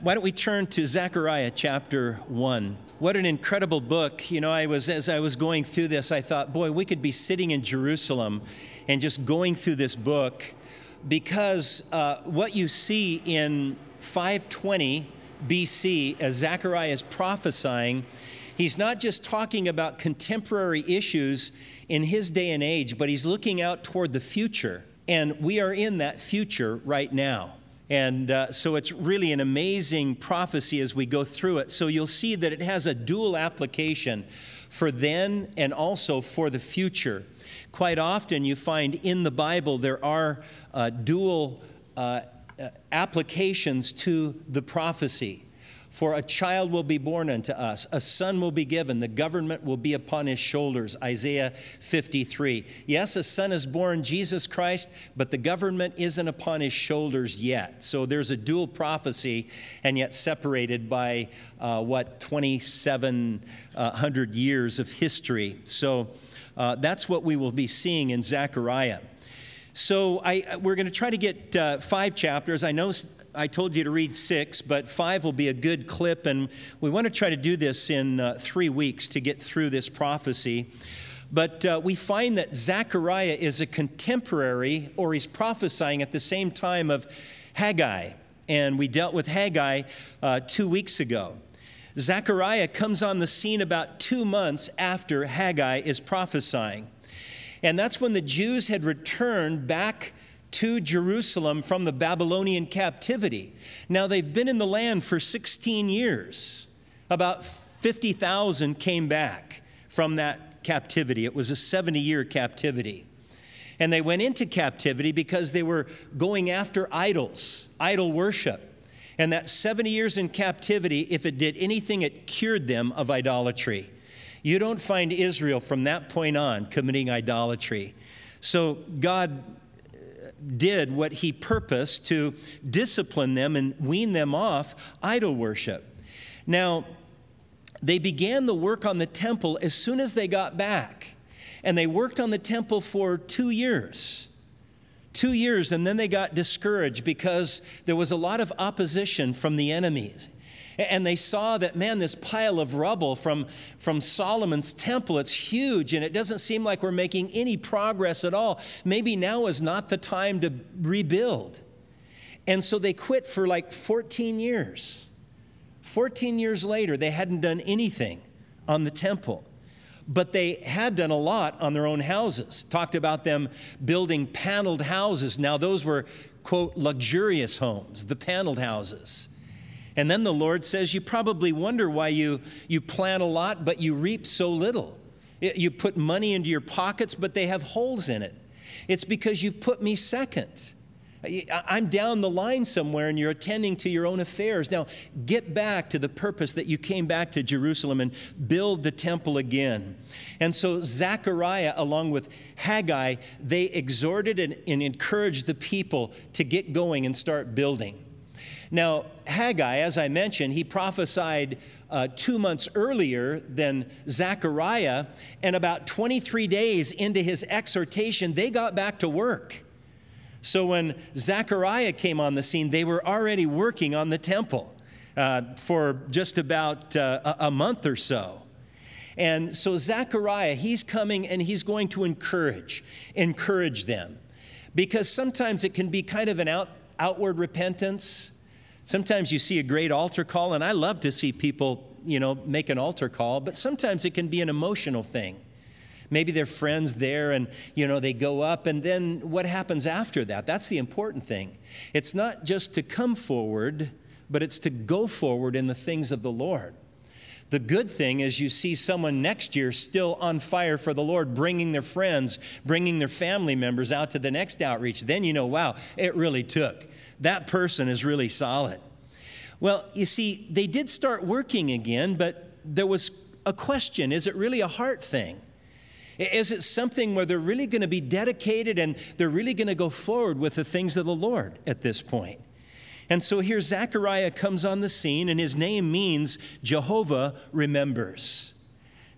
Why don't we turn to Zechariah chapter 1? What an incredible book. You know, as I was going through this, I thought, boy, we could be sitting in Jerusalem and just going through this book, because what you see in 520 BC as Zechariah is prophesying, he's not just talking about contemporary issues in his day and age, but he's looking out toward the future. And we are in that future right now. And so it's really an amazing prophecy as we go through it. So you'll see that it has a dual application for then and also for the future. Quite often you find in the Bible there are dual applications to the prophecy. For a child will be born unto us, a son will be given, the government will be upon his shoulders, Isaiah 53. Yes, a son is born, Jesus Christ, but the government isn't upon his shoulders yet. So there's a dual prophecy, and yet separated by 2,700 years of history. So that's what we will be seeing in Zechariah. So we're going to try to get 5 chapters. I know I told you to read 6, but 5 will be a good clip, and we want to try to do this in 3 weeks to get through this prophecy. But we find that Zechariah is a contemporary, or he's prophesying at the same time of Haggai, and we dealt with Haggai 2 weeks ago. Zechariah comes on the scene about 2 months after Haggai is prophesying. And that's when the Jews had returned back to Jerusalem from the Babylonian captivity. Now, they've been in the land for 16 years. About 50,000 came back from that captivity. It was a 70-year captivity. And they went into captivity because they were going after idols, idol worship. And that 70 years in captivity, if it did anything, it cured them of idolatry. You don't find Israel from that point on committing idolatry. So God did what he purposed to discipline them and wean them off idol worship. Now, they began the work on the temple as soon as they got back. And they worked on the temple for 2 years. 2 years, and then they got discouraged because there was a lot of opposition from the enemies. And they saw that, man, this pile of rubble from Solomon's temple, it's huge, and it doesn't seem like we're making any progress at all. Maybe now is not the time to rebuild. And so they quit for like 14 years. 14 years later, they hadn't done anything on the temple. But they had done a lot on their own houses. Talked about them building paneled houses. Now, those were, quote, luxurious homes, the paneled houses. And then the Lord says, you probably wonder why you plant a lot, but you reap so little. You put money into your pockets, but they have holes in it. It's because you've put me second. I'm down the line somewhere, and you're attending to your own affairs. Now, get back to the purpose that you came back to Jerusalem and build the temple again. And so Zechariah, along with Haggai, they exhorted and encouraged the people to get going and start building. Now, Haggai, as I mentioned, he prophesied 2 months earlier than Zechariah, and about 23 days into his exhortation, they got back to work. So when Zechariah came on the scene, they were already working on the temple for just about a month or so. And so Zechariah, he's coming and he's going to encourage them. Because sometimes it can be kind of an outward repentance. Sometimes you see a great altar call, and I love to see people, make an altar call, but sometimes it can be an emotional thing. Maybe they're friends there and, they go up, and then what happens after that? That's the important thing. It's not just to come forward, but it's to go forward in the things of the Lord. The good thing is you see someone next year still on fire for the Lord, bringing their friends, bringing their family members out to the next outreach. Then wow, it really took. That person is really solid. Well, you see, they did start working again, but there was a question. Is it really a heart thing? Is it something where they're really going to be dedicated and they're really going to go forward with the things of the Lord at this point? And so here Zechariah comes on the scene, and his name means Jehovah remembers.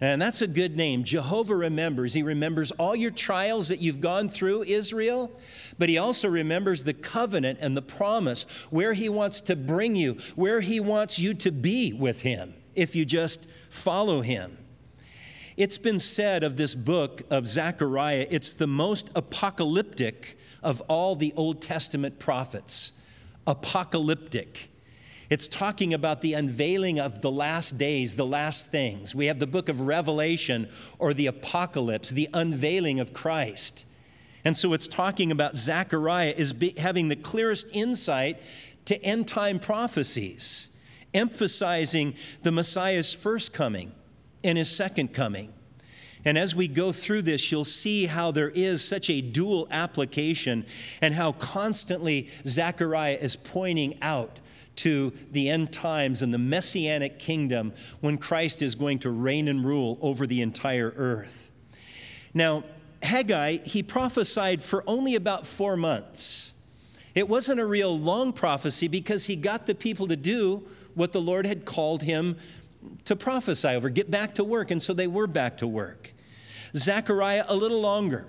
And that's a good name. Jehovah remembers. He remembers all your trials that you've gone through, Israel, but he also remembers the covenant and the promise, where he wants to bring you, where he wants you to be with him if you just follow him. It's been said of this book of Zechariah, it's the most apocalyptic of all the Old Testament prophets. Apocalyptic. It's talking about the unveiling of the last days, the last things. We have the book of Revelation, or the Apocalypse, the unveiling of Christ. And so it's talking about Zechariah as having the clearest insight to end-time prophecies, emphasizing the Messiah's first coming and his second coming. And as we go through this, you'll see how there is such a dual application and how constantly Zechariah is pointing out to the end times and the messianic kingdom when Christ is going to reign and rule over the entire earth. Now, Haggai, he prophesied for only about 4 months. It wasn't a real long prophecy because he got the people to do what the Lord had called him to prophesy over, get back to work, and so they were back to work. Zechariah, a little longer.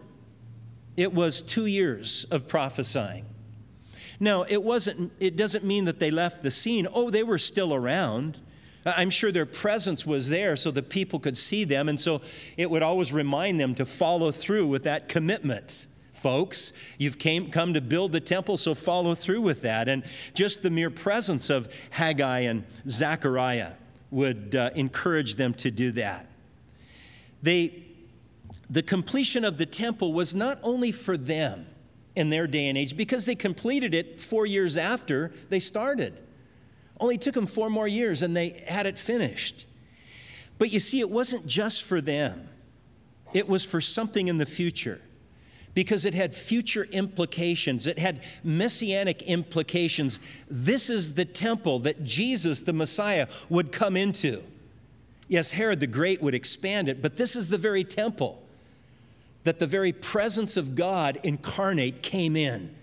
It was 2 years of prophesying. Now, it doesn't mean that they left the scene. Oh, they were still around. I'm sure their presence was there so the people could see them, and so it would always remind them to follow through with that commitment. Folks, you've come to build the temple, so follow through with that. And just the mere presence of Haggai and Zechariah would encourage them to do that. The completion of the temple was not only for them in their day and age, because they completed it 4 years after they started. Only took them 4 more years and they had it finished. But you see, it wasn't just for them. It was for something in the future, because it had future implications. It had messianic implications. This is the temple that Jesus, the Messiah, would come into. Yes, Herod the Great would expand it, but this is the very temple that the very presence of God incarnate came in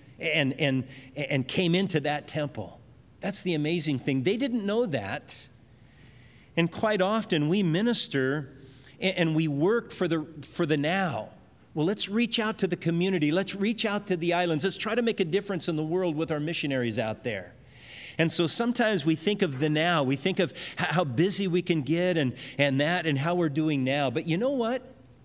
and came into that temple. That's the amazing thing. They didn't know that. And quite often we minister and we work for the now. Well, let's reach out to the community. Let's reach out to the islands. Let's try to make a difference in the world with our missionaries out there. And so sometimes we think of the now. We think of how busy we can get and how we're doing now. But you know what?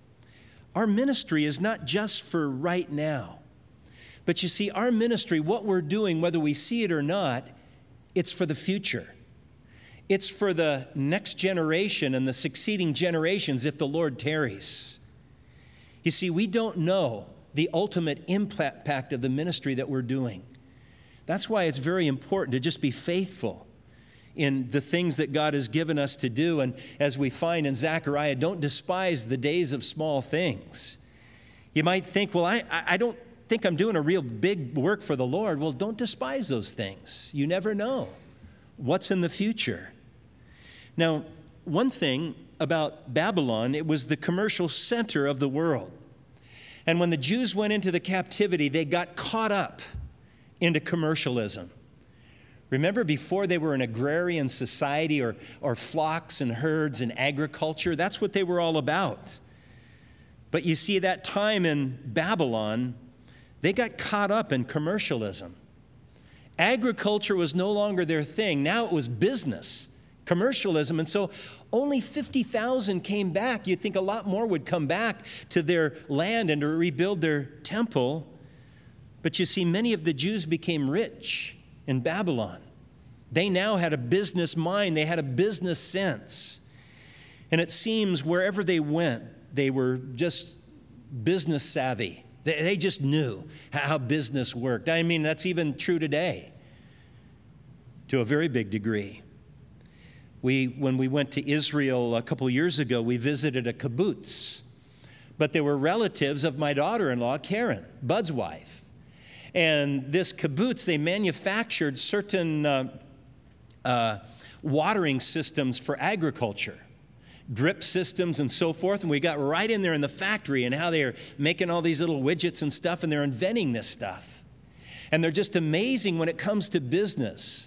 Our ministry is not just for right now. But you see, our ministry, what we're doing, whether we see it or not, it's for the future. It's for the next generation and the succeeding generations if the Lord tarries. You see, we don't know the ultimate impact of the ministry that we're doing. That's why it's very important to just be faithful in the things that God has given us to do. And as we find in Zechariah, don't despise the days of small things. You might think, well, I don't think I'm doing a real big work for the Lord. Well, don't despise those things. You never know what's in the future. Now, one thing about Babylon, it was the commercial center of the world. And when the Jews went into the captivity, they got caught up into commercialism. Remember, before they were an agrarian society or flocks and herds and agriculture, that's what they were all about. But you see, that time in Babylon, they got caught up in commercialism. Agriculture was no longer their thing. Now it was business, commercialism. And so only 50,000 came back. You'd think a lot more would come back to their land and to rebuild their temple. But you see, many of the Jews became rich in Babylon. They now had a business mind. They had a business sense. And it seems wherever they went, they were just business savvy. They just knew how business worked. I mean, that's even true today to a very big degree. When we went to Israel a couple years ago, we visited a kibbutz. But they were relatives of my daughter-in-law, Karen, Bud's wife. And this kibbutz, they manufactured certain watering systems for agriculture, drip systems and so forth. And we got right in there in the factory and how they're making all these little widgets and stuff, and they're inventing this stuff. And they're just amazing when it comes to business.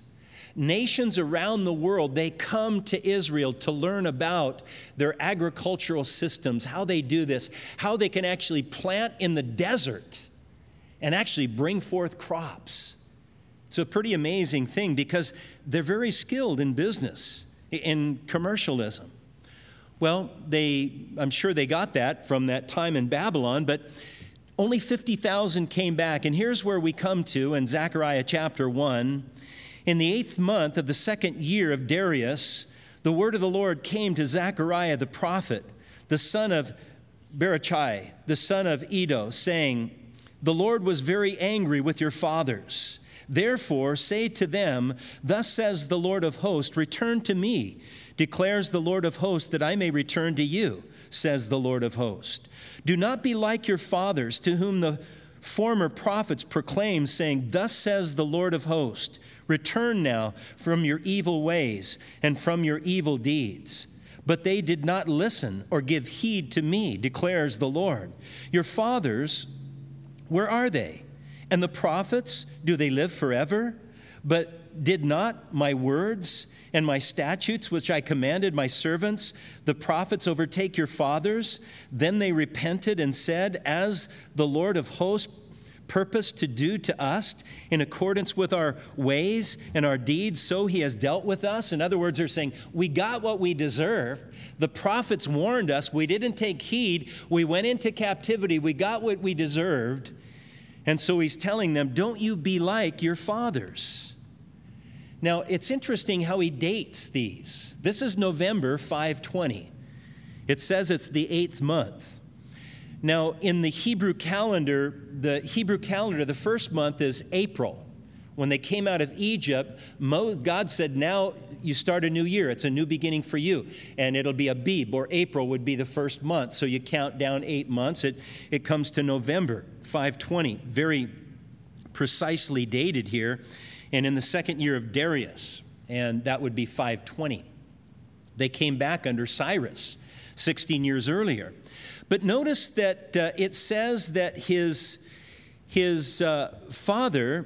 Nations around the world, they come to Israel to learn about their agricultural systems, how they do this, how they can actually plant in the desert and actually bring forth crops. It's a pretty amazing thing because they're very skilled in business, in commercialism. Well, I'm sure they got that from that time in Babylon, but only 50,000 came back. And here's where we come to in Zechariah chapter 1. In the 8th month of the 2nd year of Darius, the word of the Lord came to Zechariah the prophet, the son of Berechiah, the son of Iddo, saying, "The Lord was very angry with your fathers. Therefore say to them, thus says the Lord of hosts, return to me, declares the Lord of hosts, that I may return to you, says the Lord of hosts. Do not be like your fathers, to whom the former prophets proclaimed, saying, thus says the Lord of hosts, return now from your evil ways and from your evil deeds. But they did not listen or give heed to me, declares the Lord. Your fathers, where are they? And the prophets, do they live forever? But did not my words and my statutes, which I commanded my servants, the prophets, overtake your fathers? Then they repented and said, as the Lord of hosts purposed to do to us in accordance with our ways and our deeds, so he has dealt with us. In other words, they're saying, we got what we deserve. The prophets warned us. We didn't take heed. We went into captivity. We got what we deserved. And so he's telling them, don't you be like your fathers. Now, it's interesting how he dates these. This is November 520. It says it's the 8th month. Now, in the Hebrew calendar, the first month is April. When they came out of Egypt, God said, now you start a new year. It's a new beginning for you. And it'll be Abib, or April would be the first month. So you count down 8 months. It comes to November 520, very precisely dated here. And in the 2nd year of Darius, and that would be 520. They came back under Cyrus 16 years earlier. But notice that it says that his father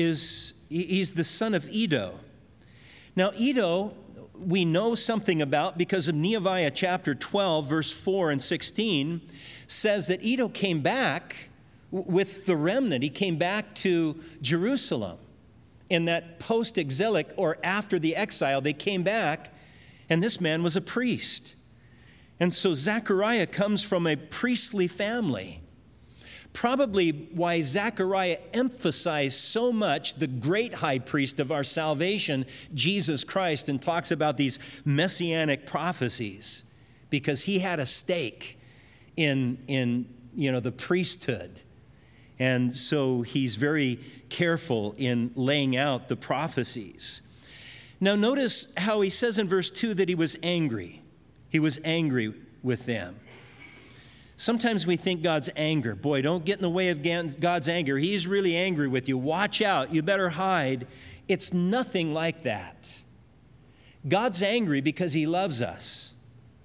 he's the son of Iddo. Now, Iddo, we know something about because of Nehemiah chapter 12, verse 4 and 16, says that Iddo came back with the remnant. He came back to Jerusalem. In that post-exilic, or after the exile, they came back, and this man was a priest. And so Zechariah comes from a priestly family. Probably why Zechariah emphasized so much the great high priest of our salvation, Jesus Christ, and talks about these messianic prophecies, because he had a stake in the priesthood. And so he's very careful in laying out the prophecies. Now notice how he says in verse 2 that he was angry. He was angry with them. Sometimes we think God's anger, boy, don't get in the way of God's anger. He's really angry with you. Watch out. You better hide. It's nothing like that. God's angry because he loves us.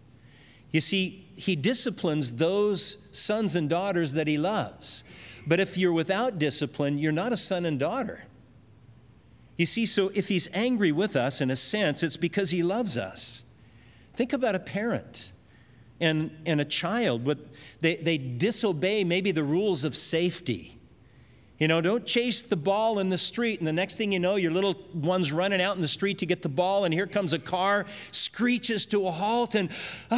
You see, he disciplines those sons and daughters that he loves. But if you're without discipline, you're not a son and daughter. You see, so if he's angry with us, in a sense, it's because he loves us. Think about a parent and a child. They disobey maybe the rules of safety. Don't chase the ball in the street, and the next thing you know, your little one's running out in the street to get the ball, and here comes a car, screeches to a halt, and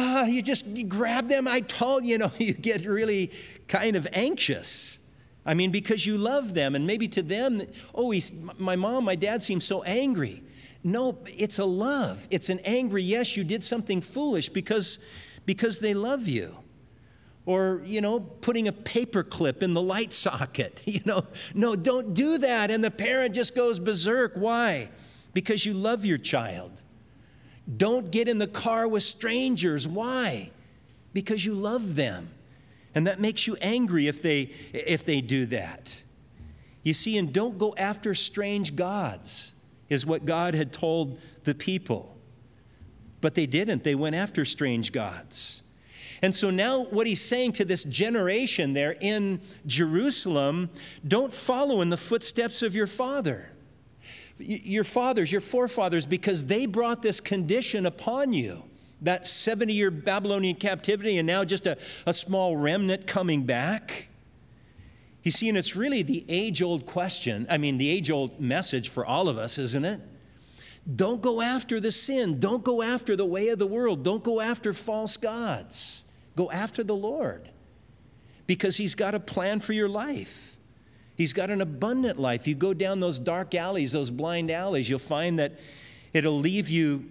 you grab them. You get really kind of anxious. Because you love them, and maybe to them, my mom, my dad seems so angry. No, it's a love. It's an angry, yes, you did something foolish because they love you. Or, putting a paper clip in the light socket. No, don't do that. And the parent just goes berserk. Why? Because you love your child. Don't get in the car with strangers. Why? Because you love them. And that makes you angry if they do that. You see, and don't go after strange gods, is what God had told the people. But they didn't. They went after strange gods. And so now what he's saying to this generation there in Jerusalem, don't follow in the footsteps of your father. your fathers, your forefathers, because they brought this condition upon you. That 70-year Babylonian captivity and now just a small remnant coming back. You see, and it's really the age-old question, the age-old message for all of us, isn't it? Don't go after the sin. Don't go after the way of the world. Don't go after false gods. Go after the Lord, because He's got a plan for your life. He's got an abundant life. You go down those dark alleys, those blind alleys, you'll find that it'll leave you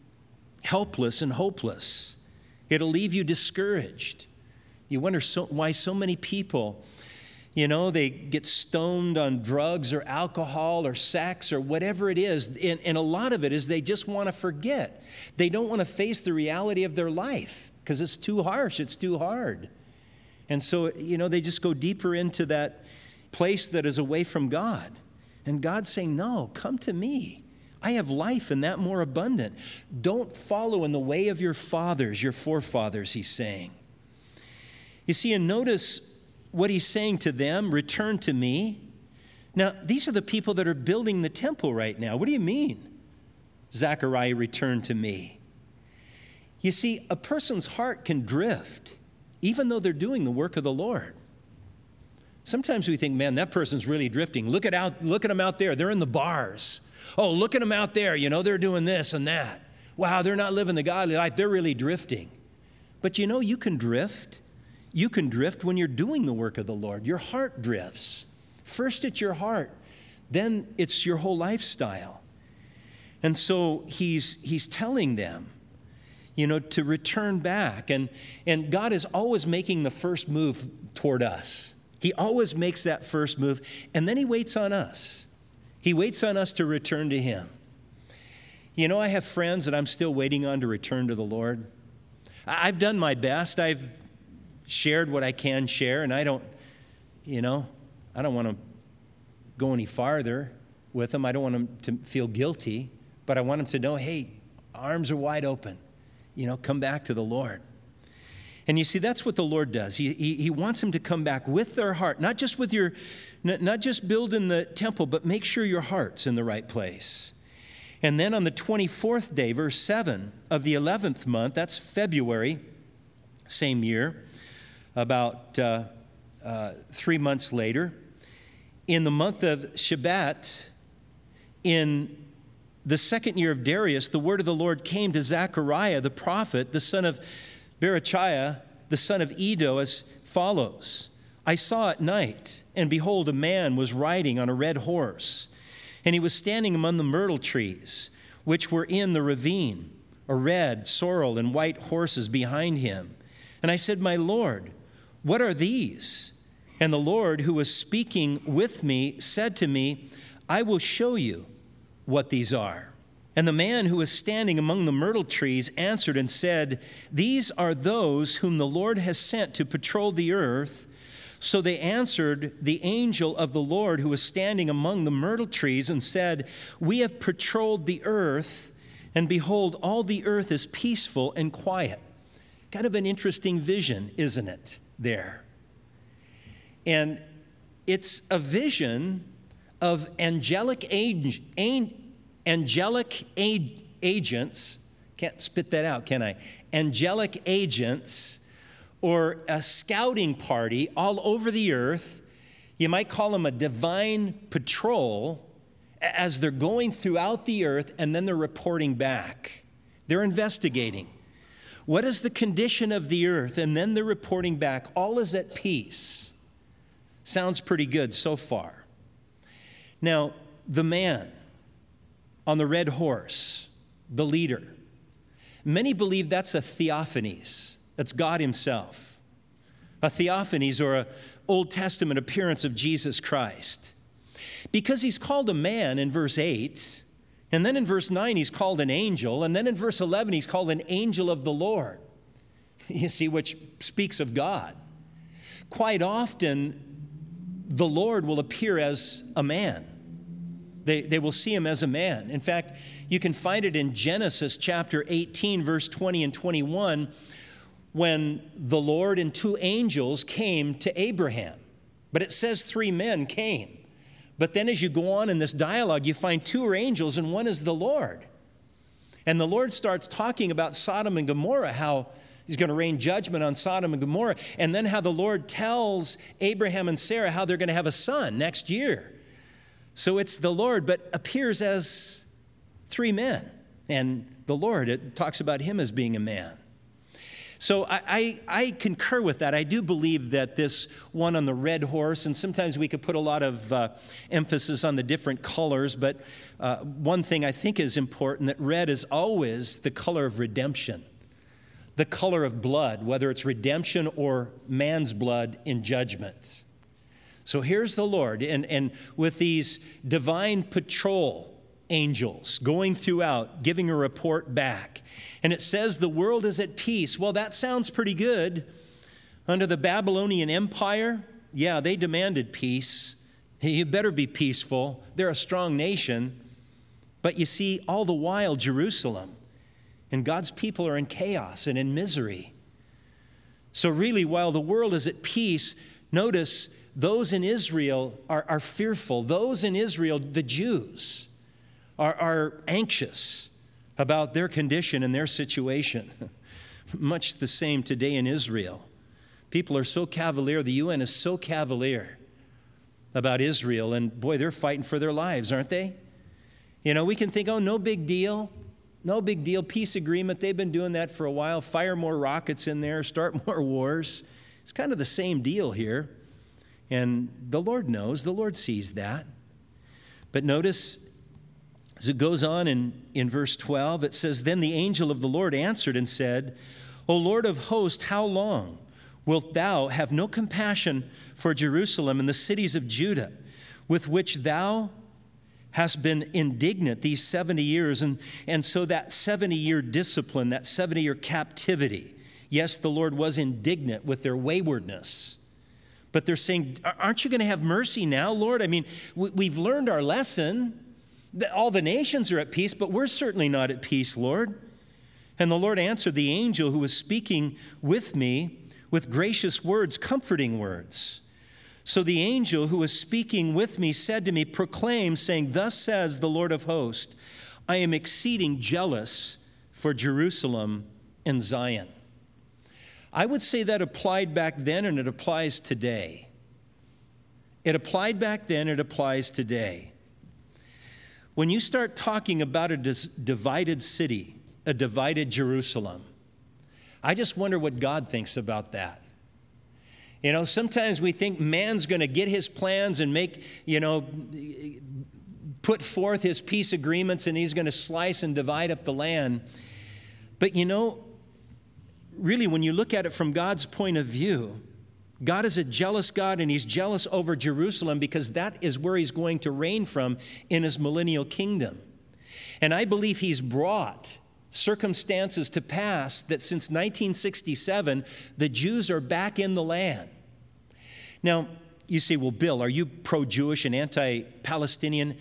helpless and hopeless. It'll leave you discouraged. You wonder why so many people, they get stoned on drugs or alcohol or sex or whatever it is. And a lot of it is they just want to forget. They don't want to face the reality of their life because it's too harsh, it's too hard. And so, they just go deeper into that place that is away from God. And God's saying, no, come to me. I have life and that more abundant. Don't follow in the way of your fathers, your forefathers, He's saying. You see, and notice what He's saying to them, return to me. Now, these are the people that are building the temple right now. What do you mean? Zechariah, return to me. You see, a person's heart can drift, even though they're doing the work of the Lord. Sometimes we think, man, that person's really drifting. Look at them out there. They're in the bars. Oh, look at them out there. They're doing this and that. Wow, they're not living the godly life. They're really drifting. But you can drift. You can drift when you're doing the work of the Lord. Your heart drifts. First it's your heart, then it's your whole lifestyle. And so he's telling them, to return back. And God is always making the first move toward us. He always makes that first move, and then He waits on us. He waits on us to return to Him. I have friends that I'm still waiting on to return to the Lord. I've done my best. I've shared what I can share, and I don't want to go any farther with them. I don't want them to feel guilty, but I want them to know, hey, arms are wide open. Come back to the Lord. And you see, that's what the Lord does. He wants them to come back with their heart, not just building the temple, but make sure your heart's in the right place. And then on the 24th day, verse 7 of the 11th month, that's February, same year, about 3 months later, in the month of Shebat, in the second year of Darius, the word of the Lord came to Zechariah the prophet, the son of Berechiah, the son of Iddo, as follows. I saw at night, and behold, a man was riding on a red horse, and he was standing among the myrtle trees, which were in the ravine, a red, sorrel, and white horses behind him. And I said, my Lord, what are these? And the Lord, who was speaking with me, said to me, I will show you what these are. And the man who was standing among the myrtle trees answered and said, these are those whom the Lord has sent to patrol the earth. So they answered the angel of the Lord who was standing among the myrtle trees and said, we have patrolled the earth, and behold, all the earth is peaceful and quiet. Kind of an interesting vision, isn't it, there? And it's a vision of angelic agents. Can't spit that out, can I? Angelic agents, or a scouting party all over the earth. You might call them a divine patrol, as they're going throughout the earth, and then they're reporting back. They're investigating. What is the condition of the earth? And then they're reporting back. All is at peace. Sounds pretty good so far. Now, the man on the red horse, the leader, many believe that's a theophanies. That's God Himself. A theophanies, or an Old Testament appearance of Jesus Christ. Because He's called a man in verse 8, and then in verse 9 He's called an angel, and then in verse 11 He's called an angel of the Lord. You see, which speaks of God. Quite often, the Lord will appear as a man. They will see Him as a man. In fact, you can find it in Genesis chapter 18, verse 20 and 21, when the Lord and two angels came to Abraham. But it says 3 men came. But then as you go on in this dialogue, you find two are angels and one is the Lord. And the Lord starts talking about Sodom and Gomorrah, how he's going to rain judgment on Sodom and Gomorrah, and then how the Lord tells Abraham and Sarah how they're going to have a son next year. So it's the Lord, but appears as three men. And the Lord, it talks about him as being a man. So I concur with that. I do believe that this one on the red horse, and sometimes we could put a lot of emphasis on the different colors, but one thing I think is important, that red is always the color of redemption, the color of blood, whether it's redemption or man's blood in judgment. So here's the Lord, and with these divine patrol angels going throughout, giving a report back. And it says the world is at peace. Well, that sounds pretty good. Under the Babylonian Empire, yeah, they demanded peace. You better be peaceful. They're a strong nation. But you see, all the while, Jerusalem and God's people are in chaos and in misery. So really, while the world is at peace, notice those in Israel are fearful. Those in Israel, the Jews, are anxious about their condition and their situation. Much the same today in Israel. People are so cavalier. The UN is so cavalier about Israel. And boy, they're fighting for their lives, aren't they? You know, we can think, oh, no big deal. No big deal. Peace agreement. They've been doing that for a while. Fire more rockets in there. Start more wars. It's kind of the same deal here. And the Lord knows. The Lord sees that. But notice, as it goes on in verse 12, it says, Then the angel of the Lord answered and said, O Lord of hosts, how long wilt thou have no compassion for Jerusalem and the cities of Judah, with which thou hast been indignant these 70 years? And so that 70-year discipline, that 70-year captivity, yes, the Lord was indignant with their waywardness. But they're saying, aren't you going to have mercy now, Lord? I mean, we've learned our lesson. All the nations are at peace, but we're certainly not at peace, Lord. And the Lord answered the angel who was speaking with me with gracious words, comforting words. So the angel who was speaking with me said to me, Proclaim, saying, Thus says the Lord of hosts, I am exceeding jealous for Jerusalem and Zion. I would say that applied back then, and it applies today. It applied back then, it applies today. When you start talking about a divided city, a divided Jerusalem, I just wonder what God thinks about that. You know, sometimes we think man's going to get his plans and make, put forth his peace agreements, and he's going to slice and divide up the land. But really, when you look at it from God's point of view, God is a jealous God, and he's jealous over Jerusalem because that is where he's going to reign from in his millennial kingdom. And I believe he's brought circumstances to pass that since 1967, the Jews are back in the land. Now, you say, well, Bill, are you pro-Jewish and anti-Palestinian?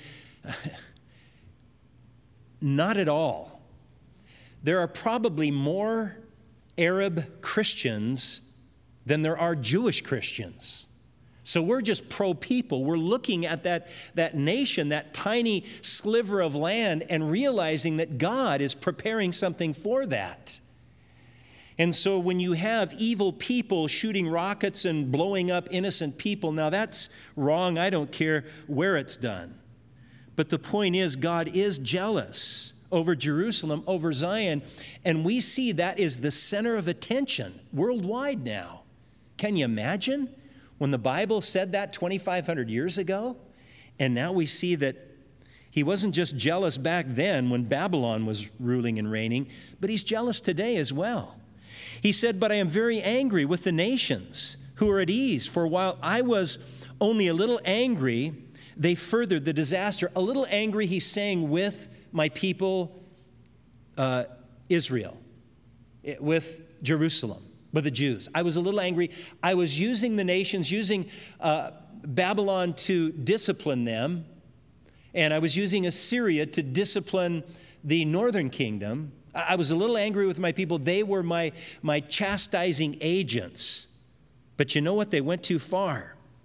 Not at all. There are probably more Arab Christians than there are Jewish Christians. So we're just pro-people. We're looking at that nation, that tiny sliver of land, and realizing that God is preparing something for that. And so when you have evil people shooting rockets and blowing up innocent people, now that's wrong. I don't care where it's done. But the point is, God is jealous over Jerusalem, over Zion, and we see that is the center of attention worldwide now. Can you imagine when the Bible said that 2,500 years ago? And now we see that he wasn't just jealous back then when Babylon was ruling and reigning, but he's jealous today as well. He said, But I am very angry with the nations who are at ease, for while I was only a little angry, they furthered the disaster. A little angry, he's saying, with my people, Israel, with Jerusalem, with the Jews. I was a little angry. I was using the nations, using Babylon to discipline them, and I was using Assyria to discipline the northern kingdom. I was a little angry with my people. They were my chastising agents. But you know what? They went too far.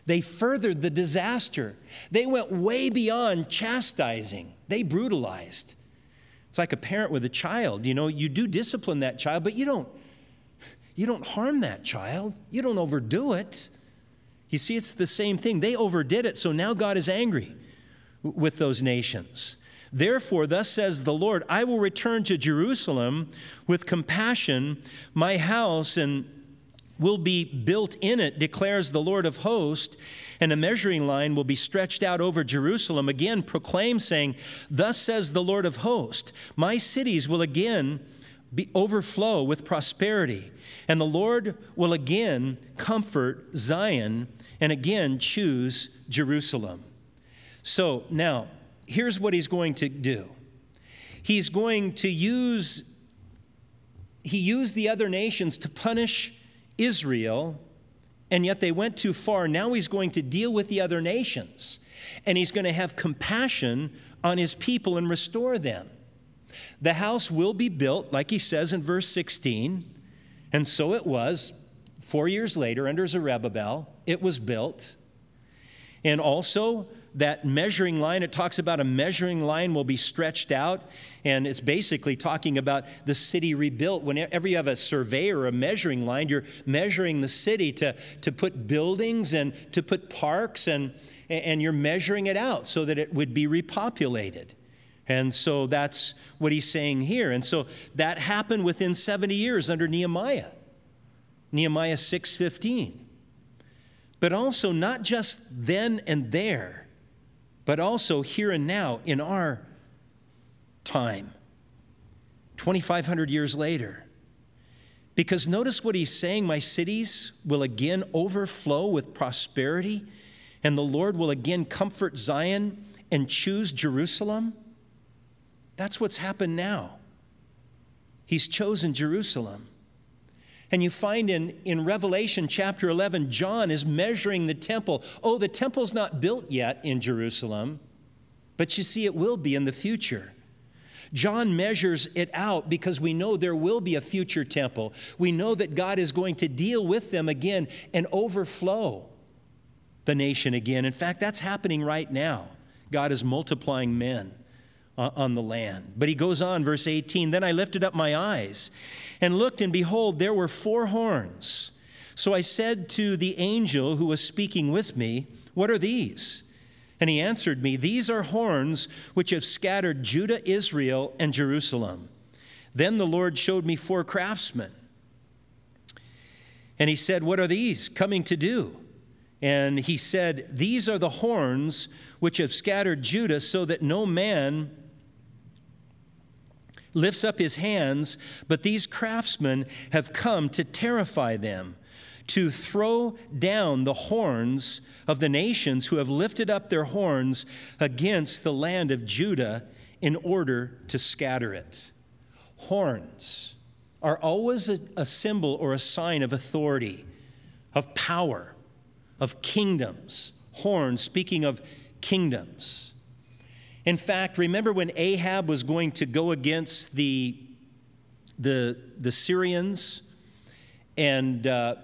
They furthered the disaster. They went way beyond chastising. They brutalized. It's like a parent with a child. You do discipline that child, but you don't harm that child. You don't overdo it. You see, it's the same thing. They overdid it, so now God is angry with those nations. Therefore, thus says the Lord, I will return to Jerusalem with compassion, my house, and will be built in it, declares the Lord of hosts, and a measuring line will be stretched out over Jerusalem. Again, proclaim, saying, thus says the Lord of hosts, my cities will again overflow with prosperity, and the Lord will again comfort Zion and again choose Jerusalem. So now, here's what he's going to do. He's going to he used the other nations to punish Israel, and yet they went too far. Now he's going to deal with the other nations, and he's going to have compassion on his people and restore them. The house will be built, like he says in verse 16, and so it was. 4 years later, under Zerubbabel, it was built. And also, that measuring line, it talks about a measuring line will be stretched out, and it's basically talking about the city rebuilt. Whenever you have a survey or a measuring line, you're measuring the city to put buildings and to put parks, and you're measuring it out so that it would be repopulated. And so that's what he's saying here. And so that happened within 70 years under Nehemiah 6:15. But also not just then and there, but also here and now in our time, 2,500 years later. Because notice what he's saying, my cities will again overflow with prosperity, and the Lord will again comfort Zion and choose Jerusalem. That's what's happened now. He's chosen Jerusalem. And you find in Revelation chapter 11, John is measuring the temple. Oh, the temple's not built yet in Jerusalem, but you see it will be in the future. John measures it out because we know there will be a future temple. We know that God is going to deal with them again and overflow the nation again. In fact, that's happening right now. God is multiplying men on the land. But he goes on, verse 18, then I lifted up my eyes and looked, and behold, there were 4 horns. So I said to the angel who was speaking with me, what are these? And he answered me, these are horns which have scattered Judah, Israel, and Jerusalem. Then the Lord showed me 4 craftsmen. And he said, what are these coming to do? And he said, these are the horns which have scattered Judah, so that no man lifts up his hands, but these craftsmen have come to terrify them, to throw down the horns of the nations who have lifted up their horns against the land of Judah in order to scatter it. Horns are always a symbol or a sign of authority, of power, of kingdoms. Horns, speaking of kingdoms. In fact, remember when Ahab was going to go against the Syrians, and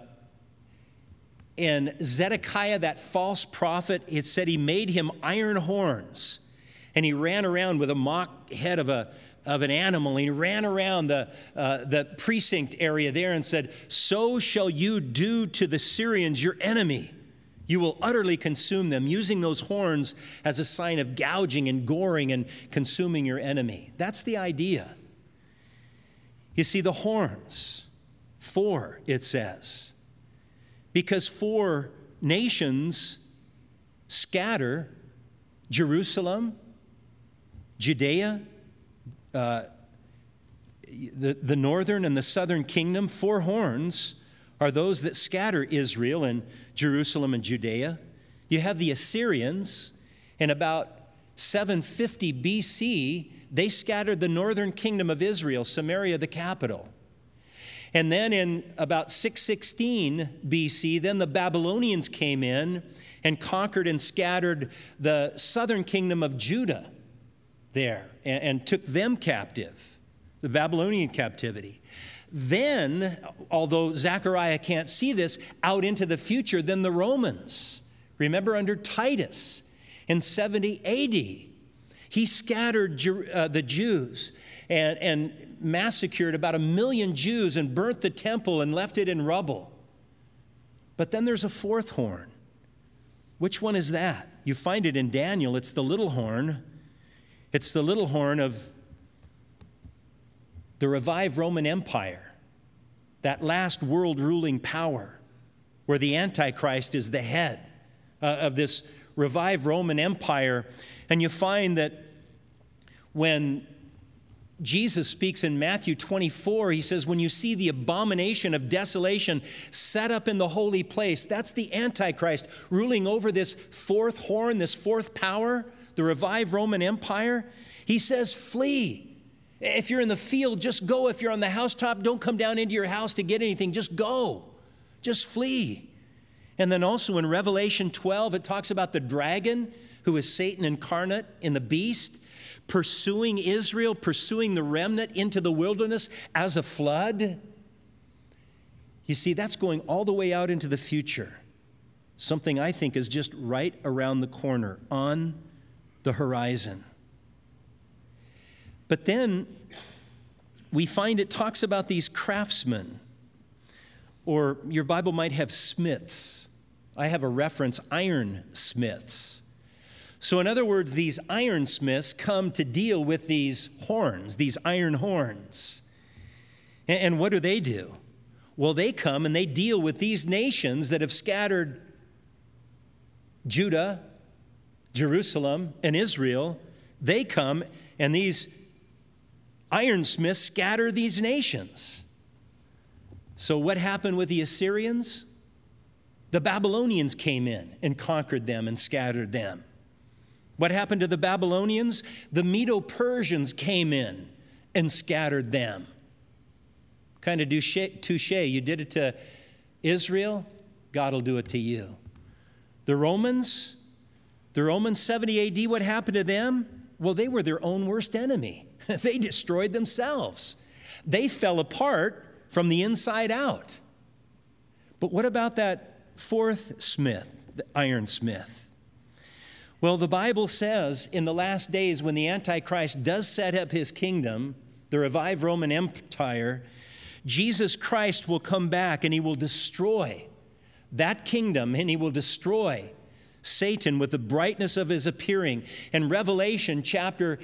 Zedekiah, that false prophet, it said he made him iron horns, and he ran around with a mock head of an animal. He ran around the precinct area there and said, so shall you do to the Syrians, your enemy. You will utterly consume them, using those horns as a sign of gouging and goring and consuming your enemy. That's the idea. You see, the horns, 4, it says, because 4 nations scatter Jerusalem, Judea, the northern and the southern kingdom. 4 horns are those that scatter Israel and Jerusalem and Judea. You have the Assyrians. In about 750 BC, they scattered the northern kingdom of Israel, Samaria the capital. And then in about 616 BC, then the Babylonians came in and conquered and scattered the southern kingdom of Judah there and took them captive, the Babylonian captivity. Then, although Zechariah can't see this, out into the future, then the Romans Remember under Titus in 70 AD, he scattered the Jews and massacred about 1 million Jews and burnt the temple and left it in rubble. But then there's a fourth horn. Which one is that? You find it in Daniel. It's the little horn. It's the little horn of the revived Roman Empire, that last world-ruling power where the Antichrist is the head of this revived Roman Empire. And you find that when Jesus speaks in Matthew 24, he says, when you see the abomination of desolation set up in the holy place, that's the Antichrist ruling over this fourth horn, this fourth power, the revived Roman Empire. He says, flee. If you're in the field, just go. If you're on the housetop, don't come down into your house to get anything. Just go. Just flee. And then also in Revelation 12, it talks about the dragon, who is Satan incarnate in the beast, pursuing Israel, pursuing the remnant into the wilderness as a flood. You see, that's going all the way out into the future. Something I think is just right around the corner, on the horizon. But then we find it talks about these craftsmen, or your Bible might have smiths. I have a reference, ironsmiths. So in other words, these ironsmiths come to deal with these horns, these iron horns. And what do? Well, they come and they deal with these nations that have scattered Judah, Jerusalem, and Israel. They come and these ironsmiths scatter these nations. So what happened with the Assyrians? The Babylonians came in and conquered them and scattered them. What happened to the Babylonians? The Medo-Persians came in and scattered them. Kind of touche. You did it to Israel, God will do it to you. The Romans 70 AD, what happened to them? Well, they were their own worst enemy. They destroyed themselves. They fell apart from the inside out. But what about that fourth smith, the ironsmith? Well, the Bible says in the last days when the Antichrist does set up his kingdom, the revived Roman Empire, Jesus Christ will come back and he will destroy that kingdom, and he will destroy Satan with the brightness of his appearing. In Revelation chapter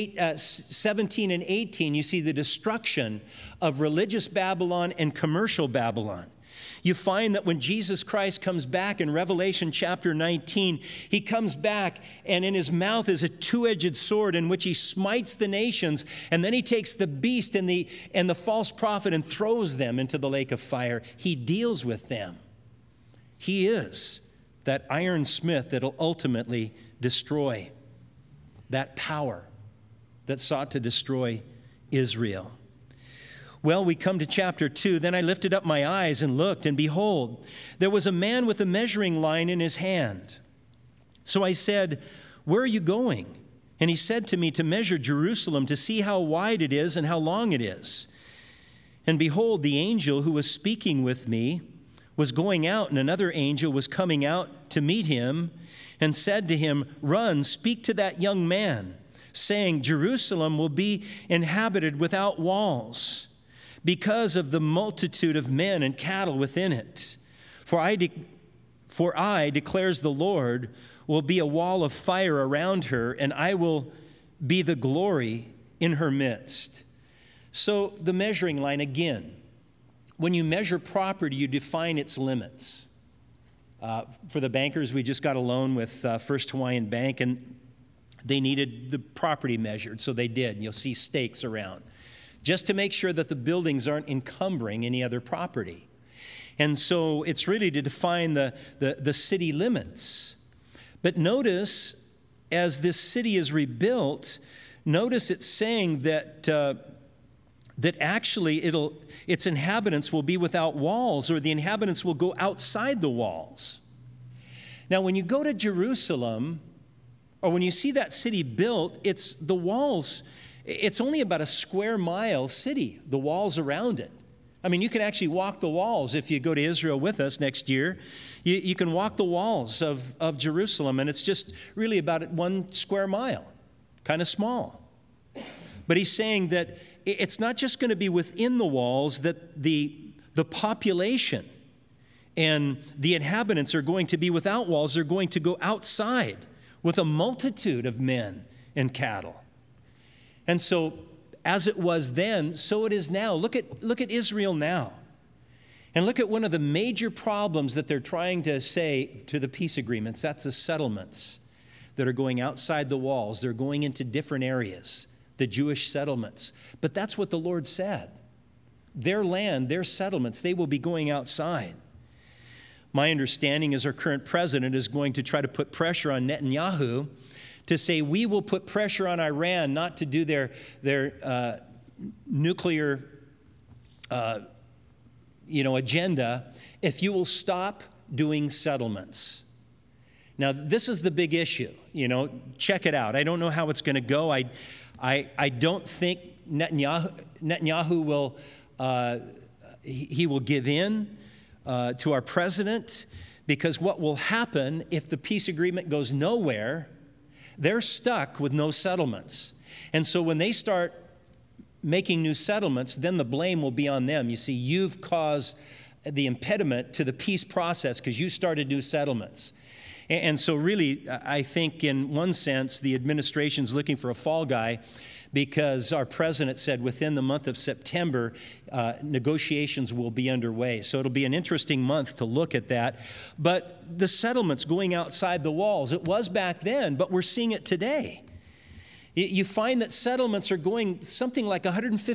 17 and 18, you see the destruction of religious Babylon and commercial Babylon. You find that when Jesus Christ comes back in Revelation chapter 19, he comes back and in his mouth is a two-edged sword in which he smites the nations, and then he takes the beast and the false prophet and throws them into the lake of fire. He deals with them. He is that iron smith that will ultimately destroy that power that sought to destroy Israel. Well, we come to chapter 2. Then I lifted up my eyes and looked, and behold, there was a man with a measuring line in his hand. So I said, "Where are you going?" And he said to me, "To measure Jerusalem, to see how wide it is and how long it is." And behold, the angel who was speaking with me was going out, and another angel was coming out to meet him and said to him, "Run, speak to that young man, saying, Jerusalem will be inhabited without walls, because of the multitude of men and cattle within it. For I, declares the Lord, will be a wall of fire around her, and I will be the glory in her midst." So the measuring line, again, when you measure property, you define its limits. For the bankers, we just got a loan with First Hawaiian Bank, and they needed the property measured, so they did. And you'll see stakes around, just to make sure that the buildings aren't encumbering any other property. And so it's really to define the city limits. But notice, as this city is rebuilt, notice it's saying that actually its inhabitants will be without walls, or the inhabitants will go outside the walls. Now, when you go to Jerusalem, or when you see that city built, it's the walls. It's only about a square mile city, the walls around it. I mean, you can actually walk the walls if you go to Israel with us next year. You can walk the walls of Jerusalem, and it's just really about 1 square mile, kind of small. But he's saying that it's not just going to be within the walls, that the population and the inhabitants are going to be without walls. They're going to go outside with a multitude of men and cattle. And so, as it was then, so it is now. Look at Israel now. And look at one of the major problems that they're trying to say to the peace agreements. That's the settlements that are going outside the walls. They're going into different areas, the Jewish settlements. But that's what the Lord said. Their land, their settlements, they will be going outside. My understanding is our current president is going to try to put pressure on Netanyahu to say, we will put pressure on Iran not to do their nuclear agenda if you will stop doing settlements. Now, this is the big issue. Check it out. I don't know how it's going to go. I don't think Netanyahu will he will give in to our president, because what will happen if the peace agreement goes nowhere, they're stuck with no settlements. And so when they start making new settlements, then the blame will be on them. You see, you've caused the impediment to the peace process because you started new settlements. And so really, I think in one sense, the administration's looking for a fall guy, because our president said within the month of September, negotiations will be underway. So it'll be an interesting month to look at that. But the settlements going outside the walls, it was back then, but we're seeing it today. You find that settlements are going something like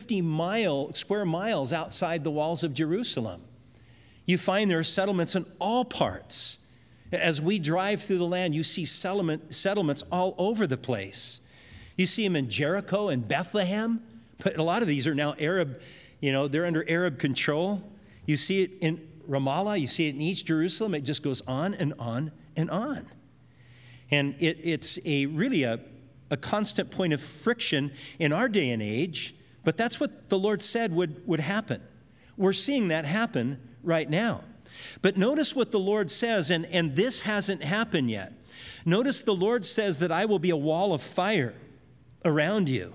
150 square miles outside the walls of Jerusalem. You find there are settlements in all parts. As we drive through the land, you see settlements all over the place. You see them in Jericho and Bethlehem, but a lot of these are now Arab, they're under Arab control. You see it in Ramallah, you see it in East Jerusalem. It just goes on and on and on. And it's really a constant point of friction in our day and age, but that's what the Lord said would happen. We're seeing that happen right now. But notice what the Lord says, and this hasn't happened yet. Notice the Lord says that I will be a wall of fire around you,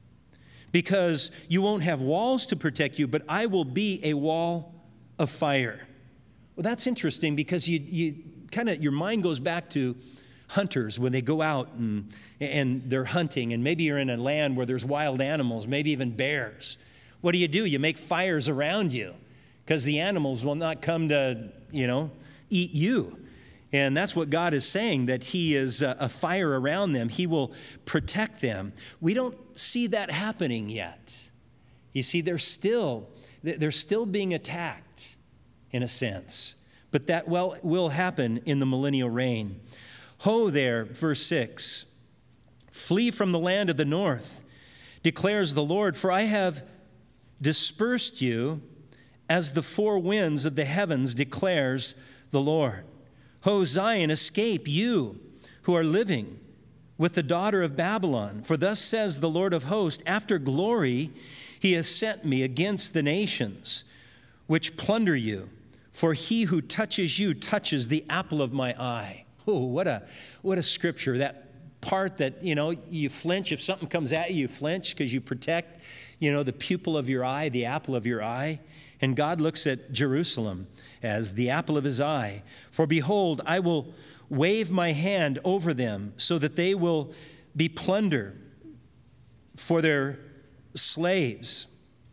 because you won't have walls to protect you, but I will be a wall of fire. Well, that's interesting, because you kind of, your mind goes back to hunters when they go out and they're hunting, and maybe you're in a land where there's wild animals, maybe even bears. What do? You make fires around you, because the animals will not come to, eat you. And that's what God is saying, that he is a fire around them. He will protect them. We don't see that happening yet. You see, they're still being attacked in a sense. But that will happen in the millennial reign. Ho there, verse 6. Flee from the land of the north, declares the Lord, for I have dispersed you as the four winds of the heavens, declares the Lord. Ho, Zion, escape, you who are living with the daughter of Babylon. For thus says the Lord of hosts, after glory he has sent me against the nations which plunder you. For he who touches you touches the apple of my eye. Oh, what a scripture. That part that, you flinch. If something comes at you, you flinch because you protect, the pupil of your eye, the apple of your eye. And God looks at Jerusalem as the apple of his eye. For behold, I will wave my hand over them so that they will be plunder for their slaves.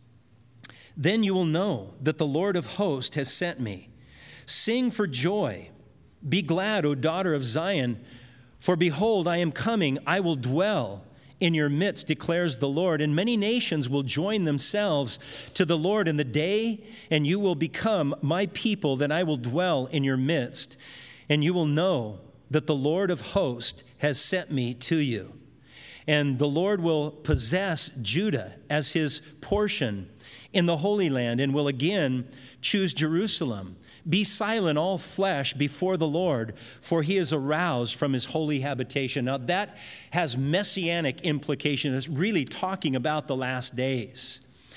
Then you will know that the Lord of hosts has sent me. Sing for joy. Be glad, O daughter of Zion. For behold, I am coming. I will dwell in your midst, declares the Lord, and many nations will join themselves to the Lord in the day, and you will become my people, then I will dwell in your midst, and you will know that the Lord of hosts has sent me to you. And the Lord will possess Judah as his portion in the Holy Land, and will again choose Jerusalem. Be silent, all flesh, before the Lord, for he is aroused from his holy habitation. Now that has messianic implications. It's really talking about the last days.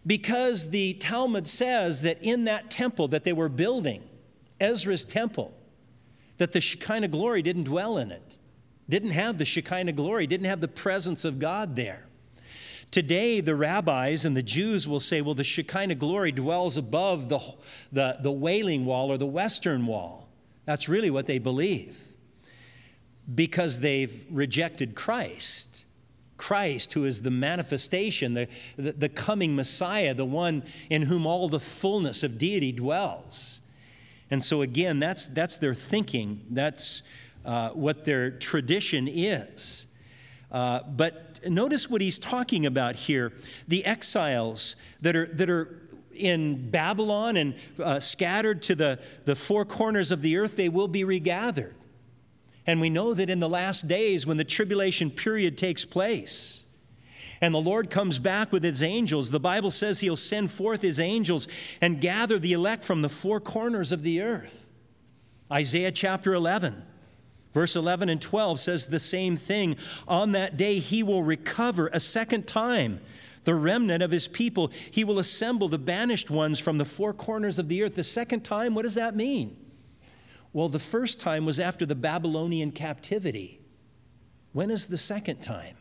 Because the Talmud says that in that temple that they were building, Ezra's temple, that the Shekinah glory didn't dwell in it, didn't have the Shekinah glory, didn't have the presence of God there. Today, the rabbis and the Jews will say, well, the Shekinah glory dwells above the Wailing Wall or the Western Wall. That's really what they believe, because they've rejected Christ. Christ, who is the manifestation, the coming Messiah, the one in whom all the fullness of deity dwells. And so again, that's their thinking. That's what their tradition is. But notice what he's talking about here. The exiles that are in Babylon and scattered to the four corners of the earth, they will be regathered. And we know that in the last days, when the tribulation period takes place and the Lord comes back with his angels, the Bible says he'll send forth his angels and gather the elect from the four corners of the earth. Isaiah chapter 11, verse 11 and 12 says the same thing. On that day, he will recover a second time the remnant of his people. He will assemble the banished ones from the four corners of the earth. The second time, what does that mean? Well, the first time was after the Babylonian captivity. When is the second time?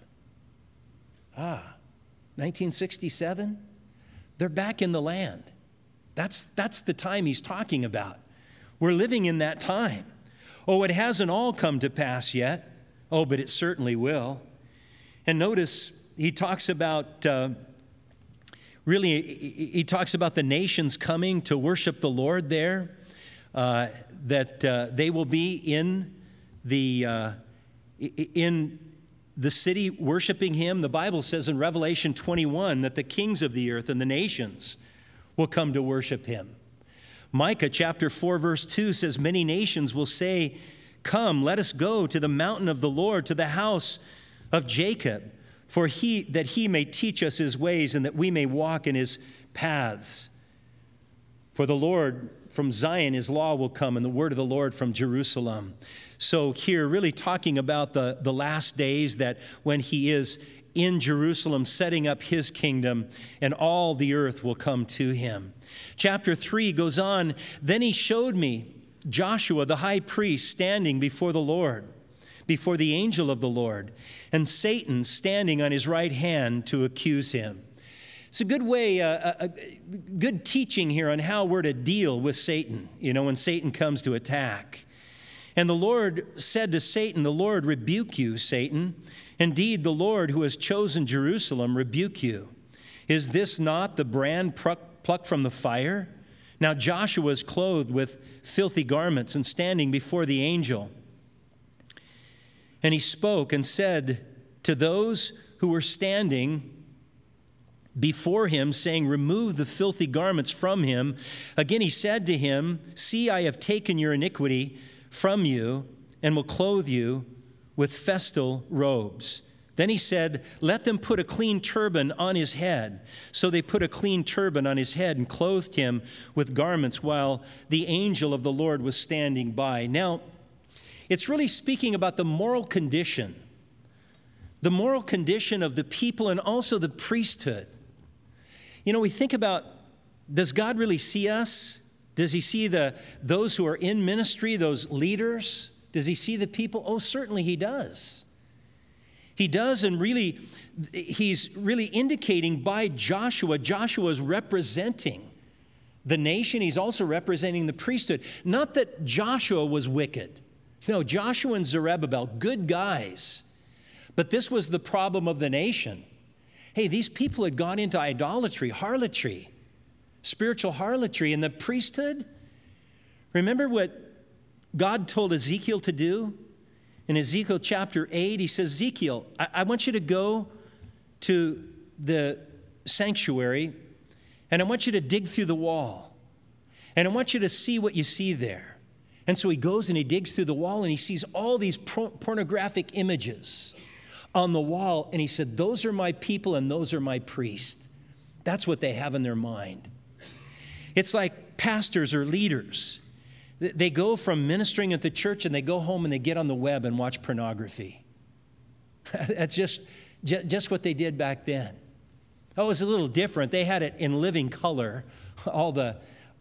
1967? They're back in the land. That's the time he's talking about. We're living in that time. Oh, it hasn't all come to pass yet. Oh, but it certainly will. And notice he talks about, he talks about the nations coming to worship the Lord there. That they will be in the city worshiping him. The Bible says in Revelation 21 that the kings of the earth and the nations will come to worship him. Micah chapter 4 verse 2 says, many nations will say, come, let us go to the mountain of the Lord, to the house of Jacob, that he may teach us his ways and that we may walk in his paths. For the Lord from Zion, his law will come, and the word of the Lord from Jerusalem. So here, really talking about the last days, that when he is in Jerusalem setting up his kingdom, and all the earth will come to him. Chapter 3 goes on, then he showed me Joshua the high priest standing before the Lord, before the angel of the Lord, and Satan standing on his right hand to accuse him. It's a good way, a good teaching here on how we're to deal with Satan, when Satan comes to attack. And the Lord said to Satan, the Lord rebuke you, Satan. Indeed, the Lord who has chosen Jerusalem rebuke you. Is this not the brand plucked from the fire? Now Joshua is clothed with filthy garments and standing before the angel. And he spoke and said to those who were standing before him, saying, remove the filthy garments from him. Again he said to him, see, I have taken your iniquity from you and will clothe you with festal robes. Then he said, let them put a clean turban on his head. So they put a clean turban on his head and clothed him with garments while the angel of the Lord was standing by. Now, it's really speaking about the moral condition of the people and also the priesthood. We think about, does God really see us? Does he see those who are in ministry, those leaders? Does he see the people? Oh, certainly he does. He does, and really, he's really indicating by Joshua. Joshua is representing the nation. He's also representing the priesthood. Not that Joshua was wicked. No, Joshua and Zerubbabel, good guys. But this was the problem of the nation. Hey, these people had gone into idolatry, harlotry, spiritual harlotry. And the priesthood, remember what God told Ezekiel to do? In Ezekiel chapter 8, he says, Ezekiel, I want you to go to the sanctuary, and I want you to dig through the wall. And I want you to see what you see there. And so he goes and he digs through the wall, and he sees all these pornographic images on the wall, and he said, those are my people and those are my priests. That's what they have in their mind. It's like pastors or leaders. They go from ministering at the church and they go home and they get on the web and watch pornography. That's just what they did back then. Oh, it was a little different. They had it in living color. All the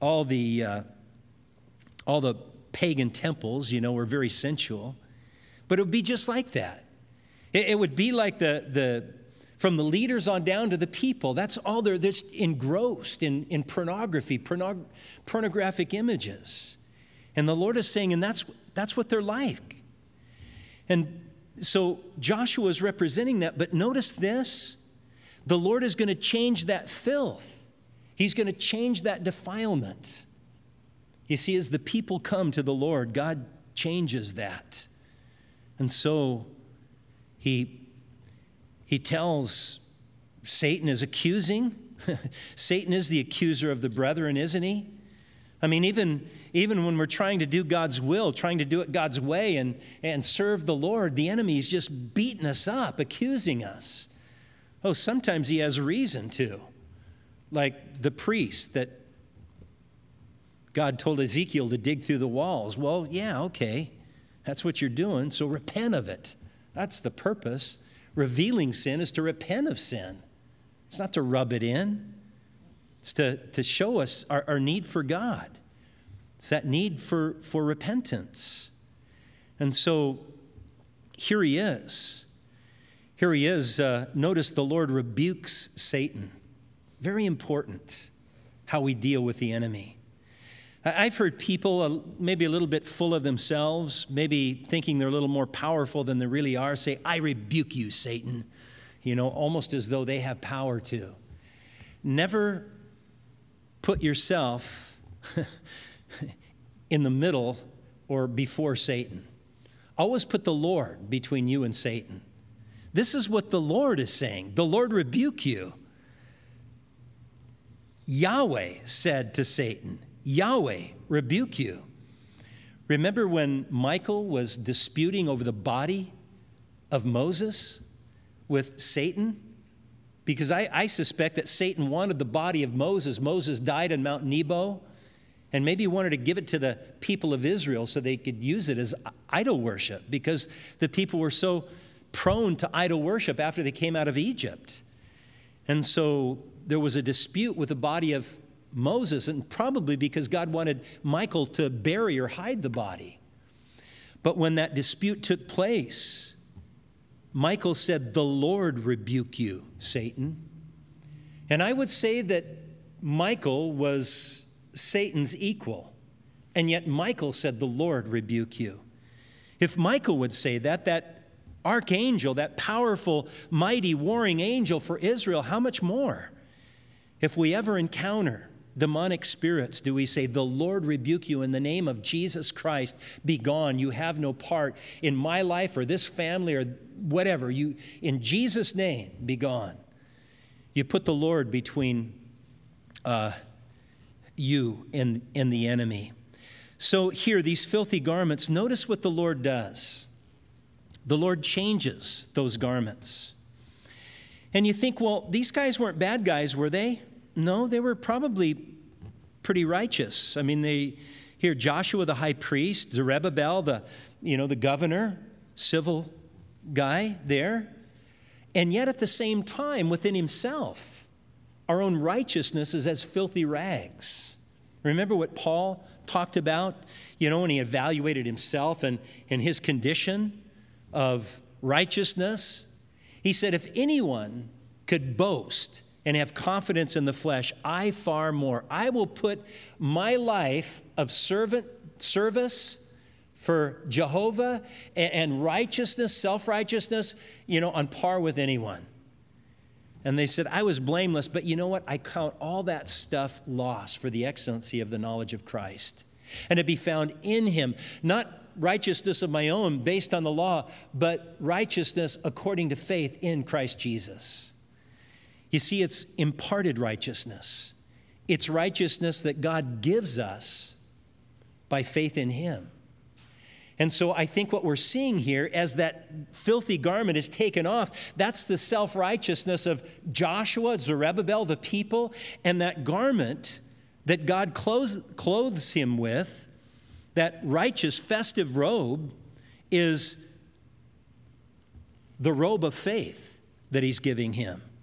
pagan temples, were very sensual. But it would be just like that. It would be like from the leaders on down to the people. That's all they're engrossed in pornography, pornographic images. And the Lord is saying, and that's what they're like. And so Joshua is representing that. But notice this. The Lord is going to change that filth. He's going to change that defilement. You see, as the people come to the Lord, God changes that. And so he tells Satan is accusing. Satan is the accuser of the brethren, isn't he? I mean, even when we're trying to do God's will, trying to do it God's way and serve the Lord, the enemy is just beating us up, accusing us. Oh, sometimes he has reason to. Like the priest that God told Ezekiel to dig through the walls. Well, yeah, okay. That's what you're doing, so repent of it. That's the purpose. Revealing sin is to repent of sin. It's not to rub it in. It's to show us our need for God. It's that need for repentance. And so here he is. Here he is. Notice the Lord rebukes Satan. Very important how we deal with the enemy. I've heard people maybe a little bit full of themselves, maybe thinking they're a little more powerful than they really are, say, I rebuke you, Satan, almost as though they have power to. Never put yourself in the middle or before Satan. Always put the Lord between you and Satan. This is what the Lord is saying. The Lord rebuke you. Yahweh said to Satan, Yahweh rebuke you. Remember when Michael was disputing over the body of Moses with Satan? Because I suspect that Satan wanted the body of Moses. Moses died on Mount Nebo, and maybe he wanted to give it to the people of Israel so they could use it as idol worship, because the people were so prone to idol worship after they came out of Egypt. And so there was a dispute with the body of Moses, and probably because God wanted Michael to bury or hide the body. But when that dispute took place, Michael said, the Lord rebuke you, Satan. And I would say that Michael was Satan's equal, and yet Michael said, the Lord rebuke you. If Michael would say that archangel, that powerful, mighty, warring angel for Israel, how much more? If we ever encounter demonic spirits, do we say, the Lord rebuke you in the name of Jesus Christ, be gone, you have no part in my life or this family or whatever, you, in Jesus' name, be gone. You put the Lord between you and the enemy. So here, these filthy garments, notice what the Lord does. The Lord changes those garments. And you think, well, these guys weren't bad guys, were they? No, they were probably pretty righteous. I mean, here Joshua the high priest, Zerubbabel the governor, civil guy there. And yet at the same time, within himself, our own righteousness is as filthy rags. Remember what Paul talked about, when he evaluated himself and his condition of righteousness? He said, if anyone could boast and have confidence in the flesh, I far more. I will put my life of service for Jehovah and righteousness, self-righteousness, on par with anyone. And they said, I was blameless, but you know what? I count all that stuff loss for the excellency of the knowledge of Christ. And to be found in him, not righteousness of my own based on the law, but righteousness according to faith in Christ Jesus. You see, it's imparted righteousness. It's righteousness that God gives us by faith in him. And so I think what we're seeing here, as that filthy garment is taken off, that's the self-righteousness of Joshua, Zerubbabel, the people, and that garment that God clothes him with, that righteous festive robe, is the robe of faith that he's giving him.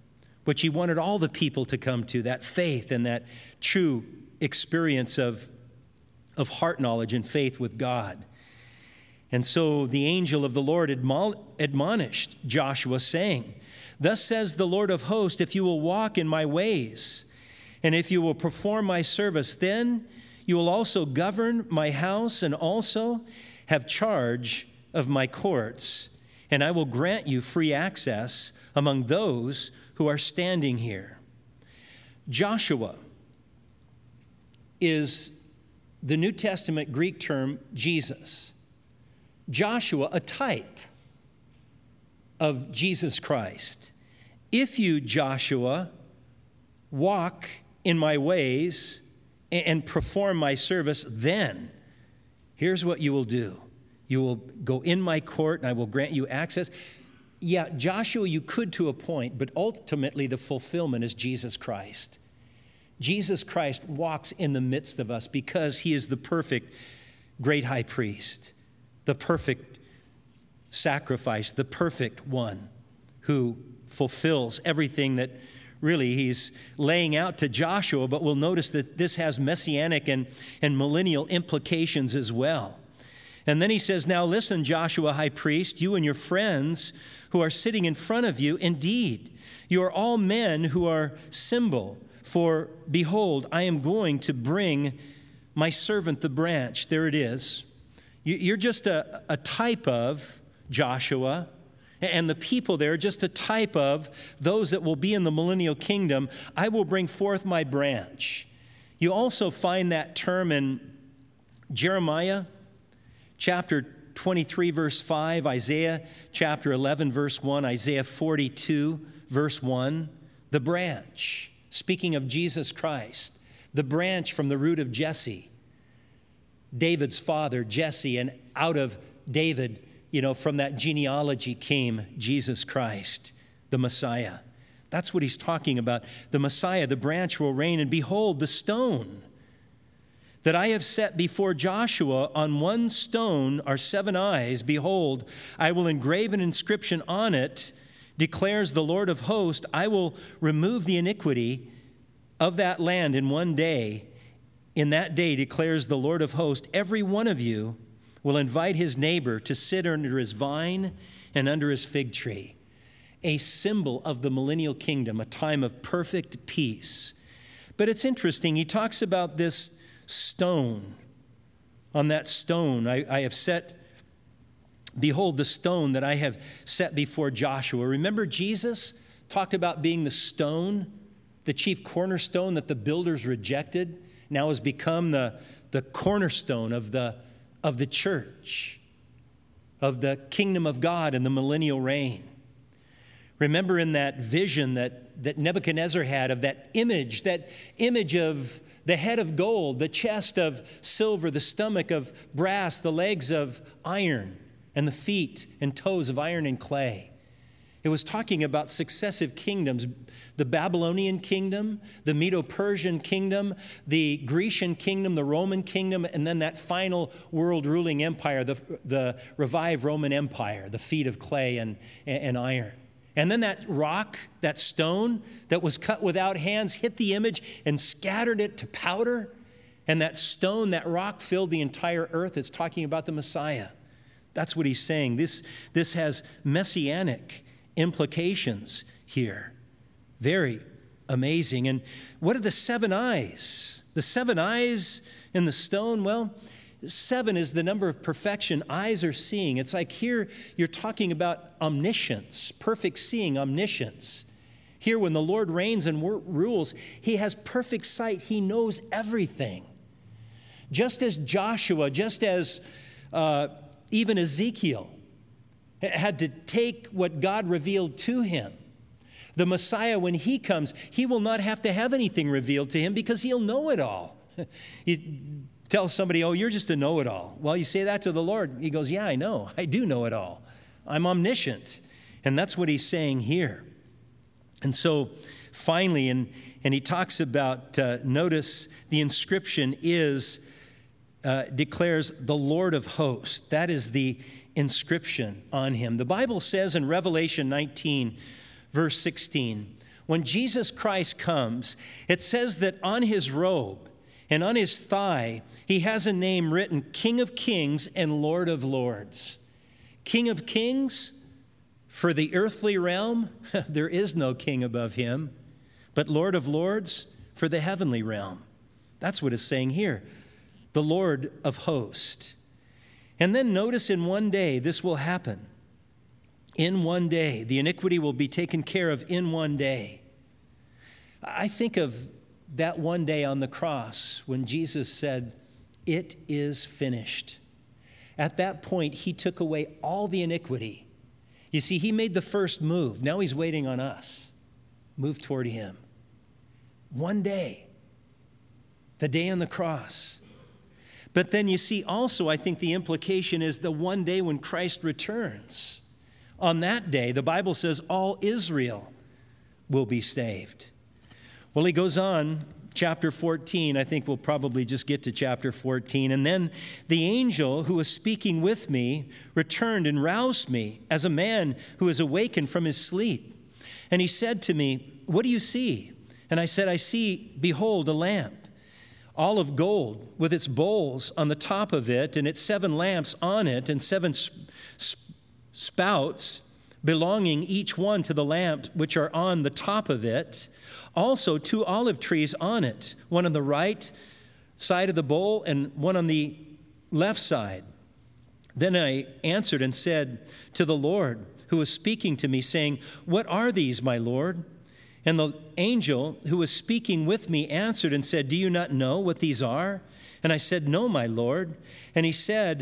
which he wanted all the people to come to, that faith and that true experience of heart knowledge and faith with God. And so the angel of the Lord admonished Joshua, saying, "Thus says the Lord of hosts, if you will walk in my ways, and if you will perform my service, then you will also govern my house and also have charge of my courts, and I will grant you free access among those who are standing here." Joshua is the New Testament Greek term Jesus. Joshua, a type of Jesus Christ. If you, Joshua, walk in my ways and perform my service, then here's what you will do. You will go in my court and I will grant you access. Yeah, Joshua, you could to a point, but ultimately the fulfillment is Jesus Christ. Jesus Christ walks in the midst of us because he is the perfect great high priest, the perfect sacrifice, the perfect one who fulfills everything that really he's laying out to Joshua. But we'll notice that this has messianic and millennial implications as well. And then he says, "Now listen, Joshua, high priest, you and your friends who are sitting in front of you, indeed, you are all men who are symbol. For behold, I am going to bring my servant the branch." There it is. You're just a type of Joshua, and the people there are just a type of those that will be in the millennial kingdom. I will bring forth my branch. You also find that term in Jeremiah chapter 23, verse 5, Isaiah chapter 11, verse 1, Isaiah 42, verse 1, the branch. Speaking of Jesus Christ, the branch from the root of Jesse, David's father, Jesse, and out of David, from that genealogy came Jesus Christ, the Messiah. That's what he's talking about. The Messiah, the branch will reign, and behold, the stone that I have set before Joshua, on one stone are 7 eyes. Behold, I will engrave an inscription on it, declares the Lord of hosts. I will remove the iniquity of that land in one day. In that day, declares the Lord of hosts, every one of you will invite his neighbor to sit under his vine and under his fig tree. A symbol of the millennial kingdom, a time of perfect peace. But it's interesting, he talks about this stone. On that stone, I have set, behold, the stone that I have set before Joshua. Remember, Jesus talked about being the stone, the chief cornerstone that the builders rejected, now has become the cornerstone of the church, of the kingdom of God and the millennial reign. Remember in that vision that Nebuchadnezzar had of that image of the head of gold, the chest of silver, the stomach of brass, the legs of iron, and the feet and toes of iron and clay. It was talking about successive kingdoms, the Babylonian kingdom, the Medo-Persian kingdom, the Grecian kingdom, the Roman kingdom, and then that final world ruling empire, the revived Roman Empire, the feet of clay and iron. And then that rock, that stone that was cut without hands, hit the image and scattered it to powder. And that stone, that rock filled the entire earth. It's talking about the Messiah. That's what he's saying. This has messianic implications here. Very amazing. And what are the 7 eyes? The 7 eyes in the stone? Well, 7 is the number of perfection. Eyes are seeing. It's like here you're talking about omniscience, perfect seeing, omniscience. Here when the Lord reigns and rules, he has perfect sight. He knows everything. Just as Joshua, just as even Ezekiel had to take what God revealed to him. The Messiah, when he comes, he will not have to have anything revealed to him because he'll know it all. You tell somebody, oh, you're just a know-it-all. Well, you say that to the Lord. He goes, yeah, I know. I do know it all. I'm omniscient. And that's what he's saying here. And so finally, and he talks about, notice the inscription declares the Lord of hosts. That is the inscription on him. The Bible says in Revelation 19, verse 16, When Jesus Christ comes, it says that on his robe and on his thigh, he has a name written, King of Kings and Lord of Lords. King of Kings, for the earthly realm, there is no king above him, but Lord of Lords, for the heavenly realm. That's what it's saying here, the Lord of hosts. And then notice in one day this will happen. In one day, the iniquity will be taken care of in one day. I think of that one day on the cross when Jesus said, "It is finished." At that point, he took away all the iniquity. You see, he made the first move. Now he's waiting on us. Move toward him. One day, the day on the cross. But then you see also, I think the implication is the one day when Christ returns. On that day, the Bible says all Israel will be saved. Well, he goes on, chapter 14, I think we'll probably just get to chapter 14. And then the angel who was speaking with me returned and roused me as a man who is awakened from his sleep. And he said to me, "What do you see?" And I said, "I see, behold, a lamp, all of gold, with its bowls on the top of it, and its 7 lamps on it, and 7 spouts belonging each one to the lamp which are on the top of it. Also 2 olive trees on it, one on the right side of the bowl and one on the left side." Then I answered and said to the Lord, who was speaking to me, saying, "What are these, my Lord?" And the angel who was speaking with me answered and said, "Do you not know what these are?" And I said, "No, my Lord." And he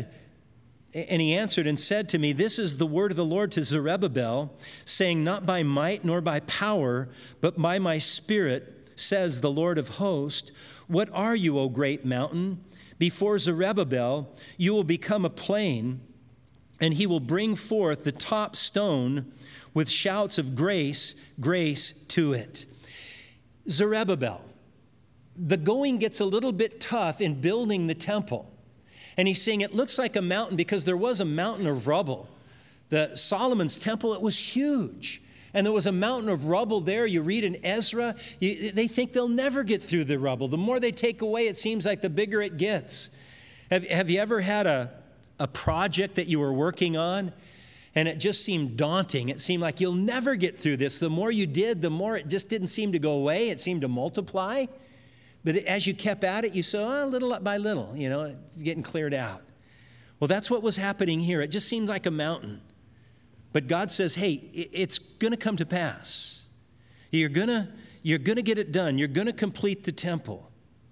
answered and said to me, "This is the word of the Lord to Zerubbabel, saying, not by might nor by power, but by my Spirit, says the Lord of hosts. What are you, O great mountain? Before Zerubbabel, you will become a plain, and he will bring forth the top stone with shouts of grace, grace to it." Zerubbabel, the going gets a little bit tough in building the temple. And he's saying it looks like a mountain because there was a mountain of rubble. The Solomon's temple, it was huge. And there was a mountain of rubble there. You read in Ezra, they think they'll never get through the rubble. The more they take away, it seems like the bigger it gets. Have you ever had a project that you were working on and it just seemed daunting? It seemed like you'll never get through this. The more you did, the more it just didn't seem to go away. It seemed to multiply. But as you kept at it, you saw little by little, it's getting cleared out. Well, that's what was happening here. It just seemed like a mountain. But God says, hey, it's going to come to pass. You're going to get it done. You're going to complete the temple.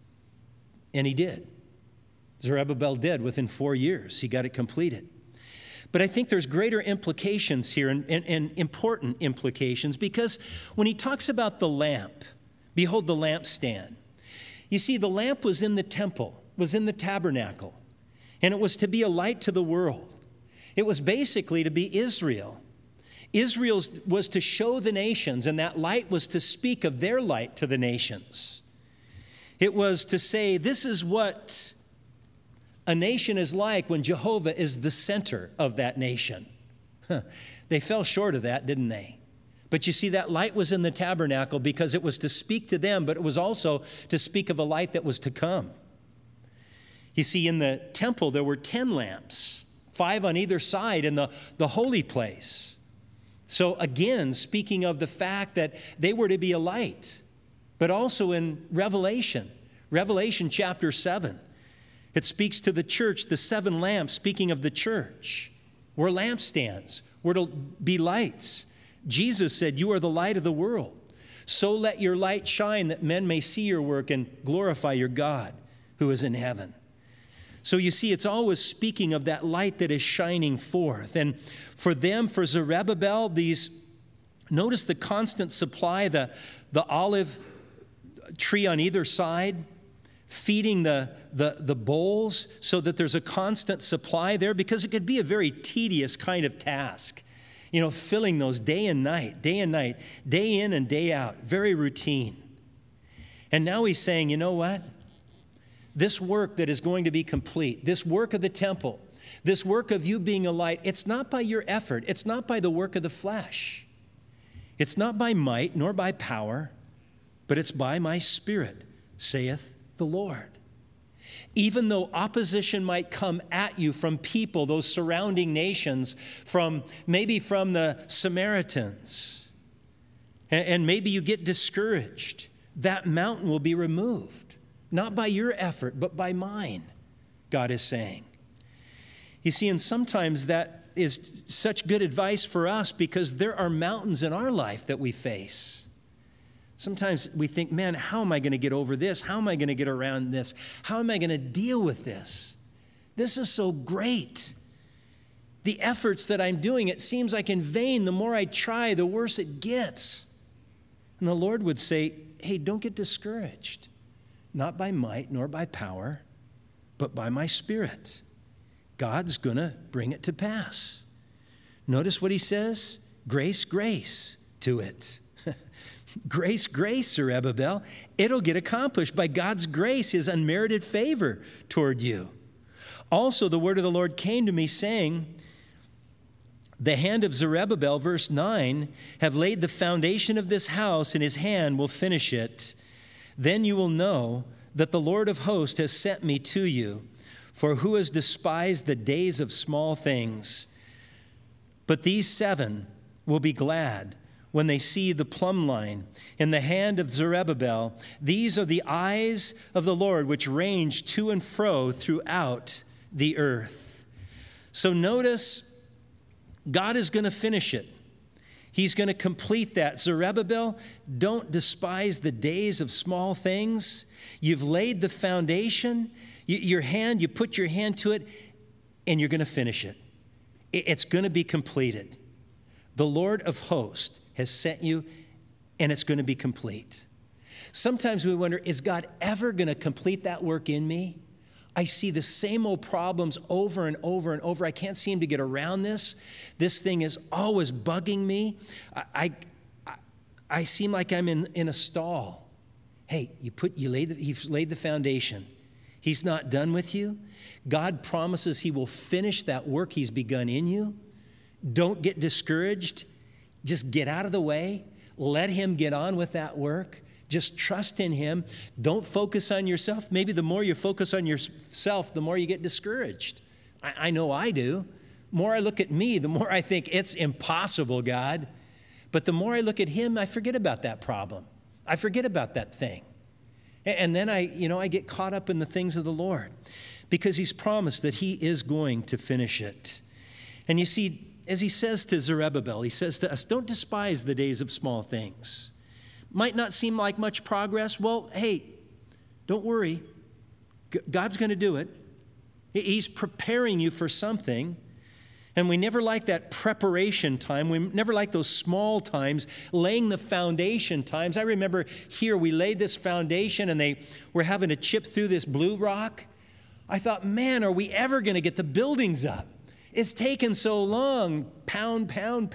And he did. Zerubbabel did. Within 4 years, he got it completed. But I think there's greater implications here and important implications, because when he talks about the lamp, behold the lampstand. You see, the lamp was in the temple, was in the tabernacle, and it was to be a light to the world. It was basically to be Israel. Israel was to show the nations, and that light was to speak of their light to the nations. It was to say, this is what a nation is like when Jehovah is the center of that nation. They fell short of that, didn't they? But you see, that light was in the tabernacle because it was to speak to them, but it was also to speak of a light that was to come. You see, in the temple, there were 10 lamps, 5 on either side in the holy place. So again, speaking of the fact that they were to be a light, but also in Revelation chapter 7, it speaks to the church, the 7 lamps, speaking of the church. We're lampstands. We're to be lights. Jesus said, "You are the light of the world. So let your light shine that men may see your work and glorify your God who is in heaven." So you see, it's always speaking of that light that is shining forth. And for them, for Zerubbabel, notice the constant supply, the olive tree on either side, feeding the bowls so that there's a constant supply there, because it could be a very tedious kind of task. Filling those day and night, day in and day out, very routine. And now he's saying, you know what? This work that is going to be complete, this work of the temple, this work of you being a light, it's not by your effort. It's not by the work of the flesh. It's not by might nor by power, but it's by my Spirit, saith the Lord. Even though opposition might come at you from people, those surrounding nations, maybe from the Samaritans, and maybe you get discouraged, that mountain will be removed, not by your effort, but by mine, God is saying. You see, and sometimes that is such good advice for us because there are mountains in our life that we face. Sometimes we think, man, how am I going to get over this? How am I going to get around this? How am I going to deal with this? This is so great. The efforts that I'm doing, it seems like in vain. The more I try, the worse it gets. And the Lord would say, hey, don't get discouraged. Not by might nor by power, but by my Spirit. God's going to bring it to pass. Notice what he says, grace, grace to it. Grace, grace, Zerubbabel. It'll get accomplished by God's grace, his unmerited favor toward you. Also, the word of the Lord came to me saying, the hand of Zerubbabel, verse 9, have laid the foundation of this house, and his hand will finish it. Then you will know that the Lord of hosts has sent me to you. For who has despised the days of small things? But these 7 will be glad when they see the plumb line in the hand of Zerubbabel. These are the eyes of the Lord which range to and fro throughout the earth. So notice, God is going to finish it. He's going to complete that. Zerubbabel, don't despise the days of small things. You've laid the foundation. You put your hand to it, and you're going to finish it. It's going to be completed. The Lord of hosts has sent you, and it's going to be complete. Sometimes we wonder, is God ever going to complete that work in me? I see the same old problems over and over and over. I can't seem to get around this. This thing is always bugging me. I seem like I'm in a stall. Hey, you've laid the foundation. He's not done with you. God promises he will finish that work he's begun in you. Don't get discouraged. Just get out of the way. Let him get on with that work. Just trust in him. Don't focus on yourself. Maybe the more you focus on yourself, the more you get discouraged. I know I do. The more I look at me, the more I think it's impossible, God. But the more I look at him, I forget about that problem. I forget about that thing. And then I get caught up in the things of the Lord because he's promised that he is going to finish it. And you see, as he says to Zerubbabel, he says to us, don't despise the days of small things. Might not seem like much progress. Well, hey, don't worry. God's going to do it. He's preparing you for something. And we never like that preparation time. We never like those small times, laying the foundation times. I remember here we laid this foundation and they were having to chip through this blue rock. I thought, man, are we ever going to get the buildings up? It's taken so long, pound,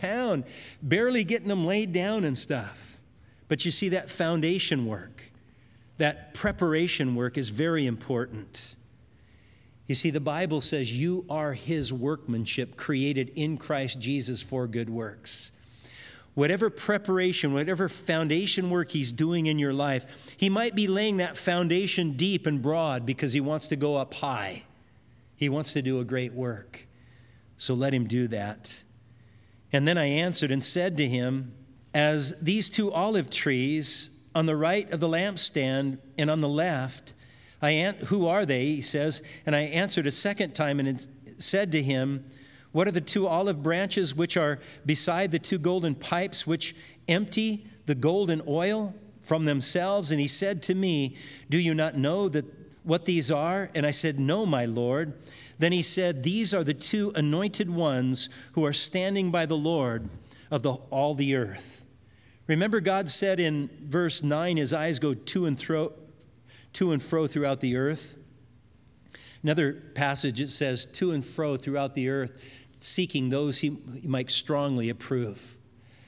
barely getting them laid down and stuff. But you see, that foundation work, that preparation work is very important. You see, the Bible says you are his workmanship created in Christ Jesus for good works. Whatever preparation, whatever foundation work he's doing in your life, he might be laying that foundation deep and broad because he wants to go up high. He wants to do a great work. So let him do that. And then I answered and said to him, as these 2 olive trees on the right of the lampstand and on the left, who are they? He says, and I answered a second time and said to him, what are the 2 olive branches which are beside the 2 golden pipes which empty the golden oil from themselves? And he said to me, do you not know what these are? And I said, no, my Lord. Then he said, these are the 2 anointed ones who are standing by the Lord of all the earth. Remember, God said in verse 9, his eyes go to and fro throughout the earth. Another passage, it says, to and fro throughout the earth, seeking those he might strongly approve.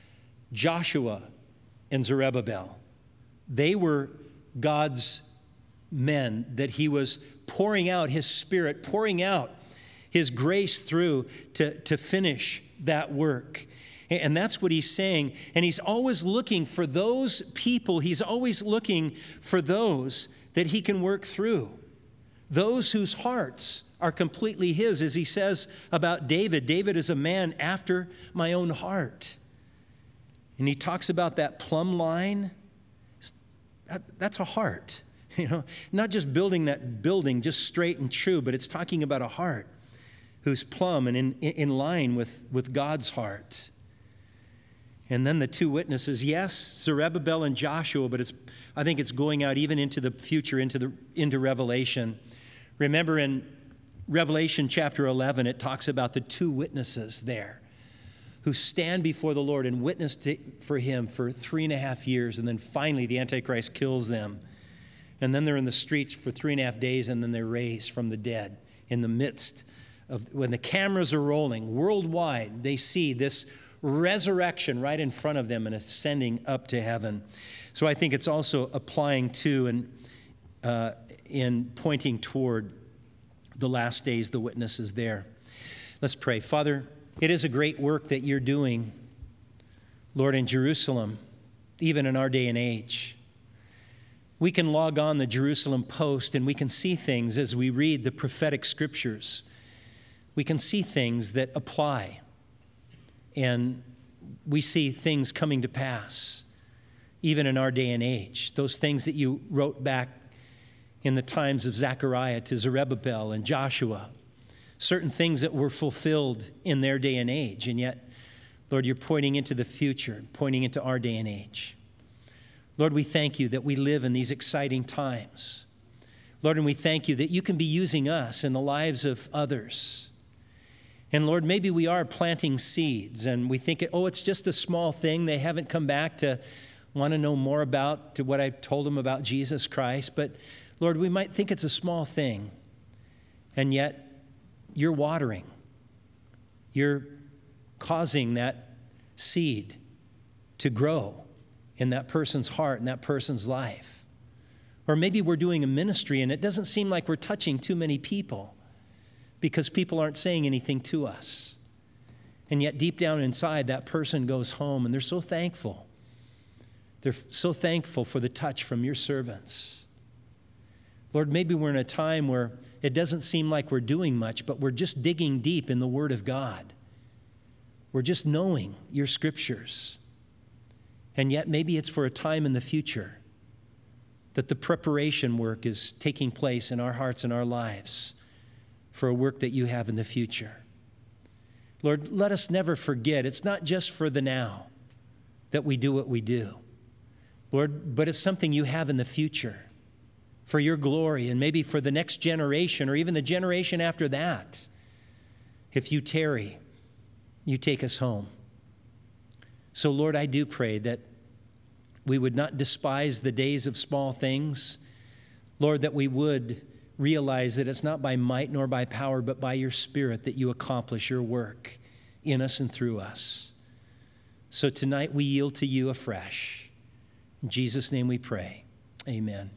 Joshua and Zerubbabel, they were God's men that he was pouring out his Spirit, pouring out his grace through to finish that work. And that's what he's saying. And he's always looking for those people. He's always looking for those that he can work through, those whose hearts are completely his. As he says about David, David is a man after my own heart. And he talks about that plumb line. That's a heart, not just building that building just straight and true, but it's talking about a heart who's plumb and in line with God's heart. And then the two witnesses, yes, Zerubbabel and Joshua, but I think it's going out even into the future, into Revelation. Remember in Revelation chapter 11, it talks about the two witnesses there who stand before the Lord and witness for him for 3.5 years, and then finally the Antichrist kills them. And then they're in the streets for 3.5 days, and then they're raised from the dead in the midst of, when the cameras are rolling worldwide, they see this resurrection right in front of them and ascending up to heaven. So I think it's also applying to and in pointing toward the last days, the witnesses there. Let's pray. Father, it is a great work that you're doing, Lord, in Jerusalem, even in our day and age. We can log on the Jerusalem Post and we can see things as we read the prophetic scriptures. We can see things that apply. And we see things coming to pass, even in our day and age. Those things that you wrote back in the times of Zechariah to Zerubbabel and Joshua, certain things that were fulfilled in their day and age. And yet, Lord, you're pointing into the future, pointing into our day and age. Lord, we thank you that we live in these exciting times. Lord, and we thank you that you can be using us in the lives of others. And Lord, maybe we are planting seeds and we think, it's just a small thing. They haven't come back to want to know more about to what I told them about Jesus Christ. But Lord, we might think it's a small thing. And yet you're watering. You're causing that seed to grow in that person's heart and that person's life. Or maybe we're doing a ministry and it doesn't seem like we're touching too many people, because people aren't saying anything to us. And yet deep down inside, that person goes home and they're so thankful. They're so thankful for the touch from your servants. Lord, maybe we're in a time where it doesn't seem like we're doing much, but we're just digging deep in the Word of God. We're just knowing your scriptures. And yet maybe it's for a time in the future that the preparation work is taking place in our hearts and our lives for a work that you have in the future. Lord, let us never forget, it's not just for the now that we do what we do, Lord, but it's something you have in the future for your glory and maybe for the next generation or even the generation after that. If you tarry, you take us home. So, Lord, I do pray that we would not despise the days of small things. Lord, that we would realize that it's not by might nor by power, but by your Spirit that you accomplish your work in us and through us. So tonight we yield to you afresh. In Jesus' name we pray. Amen.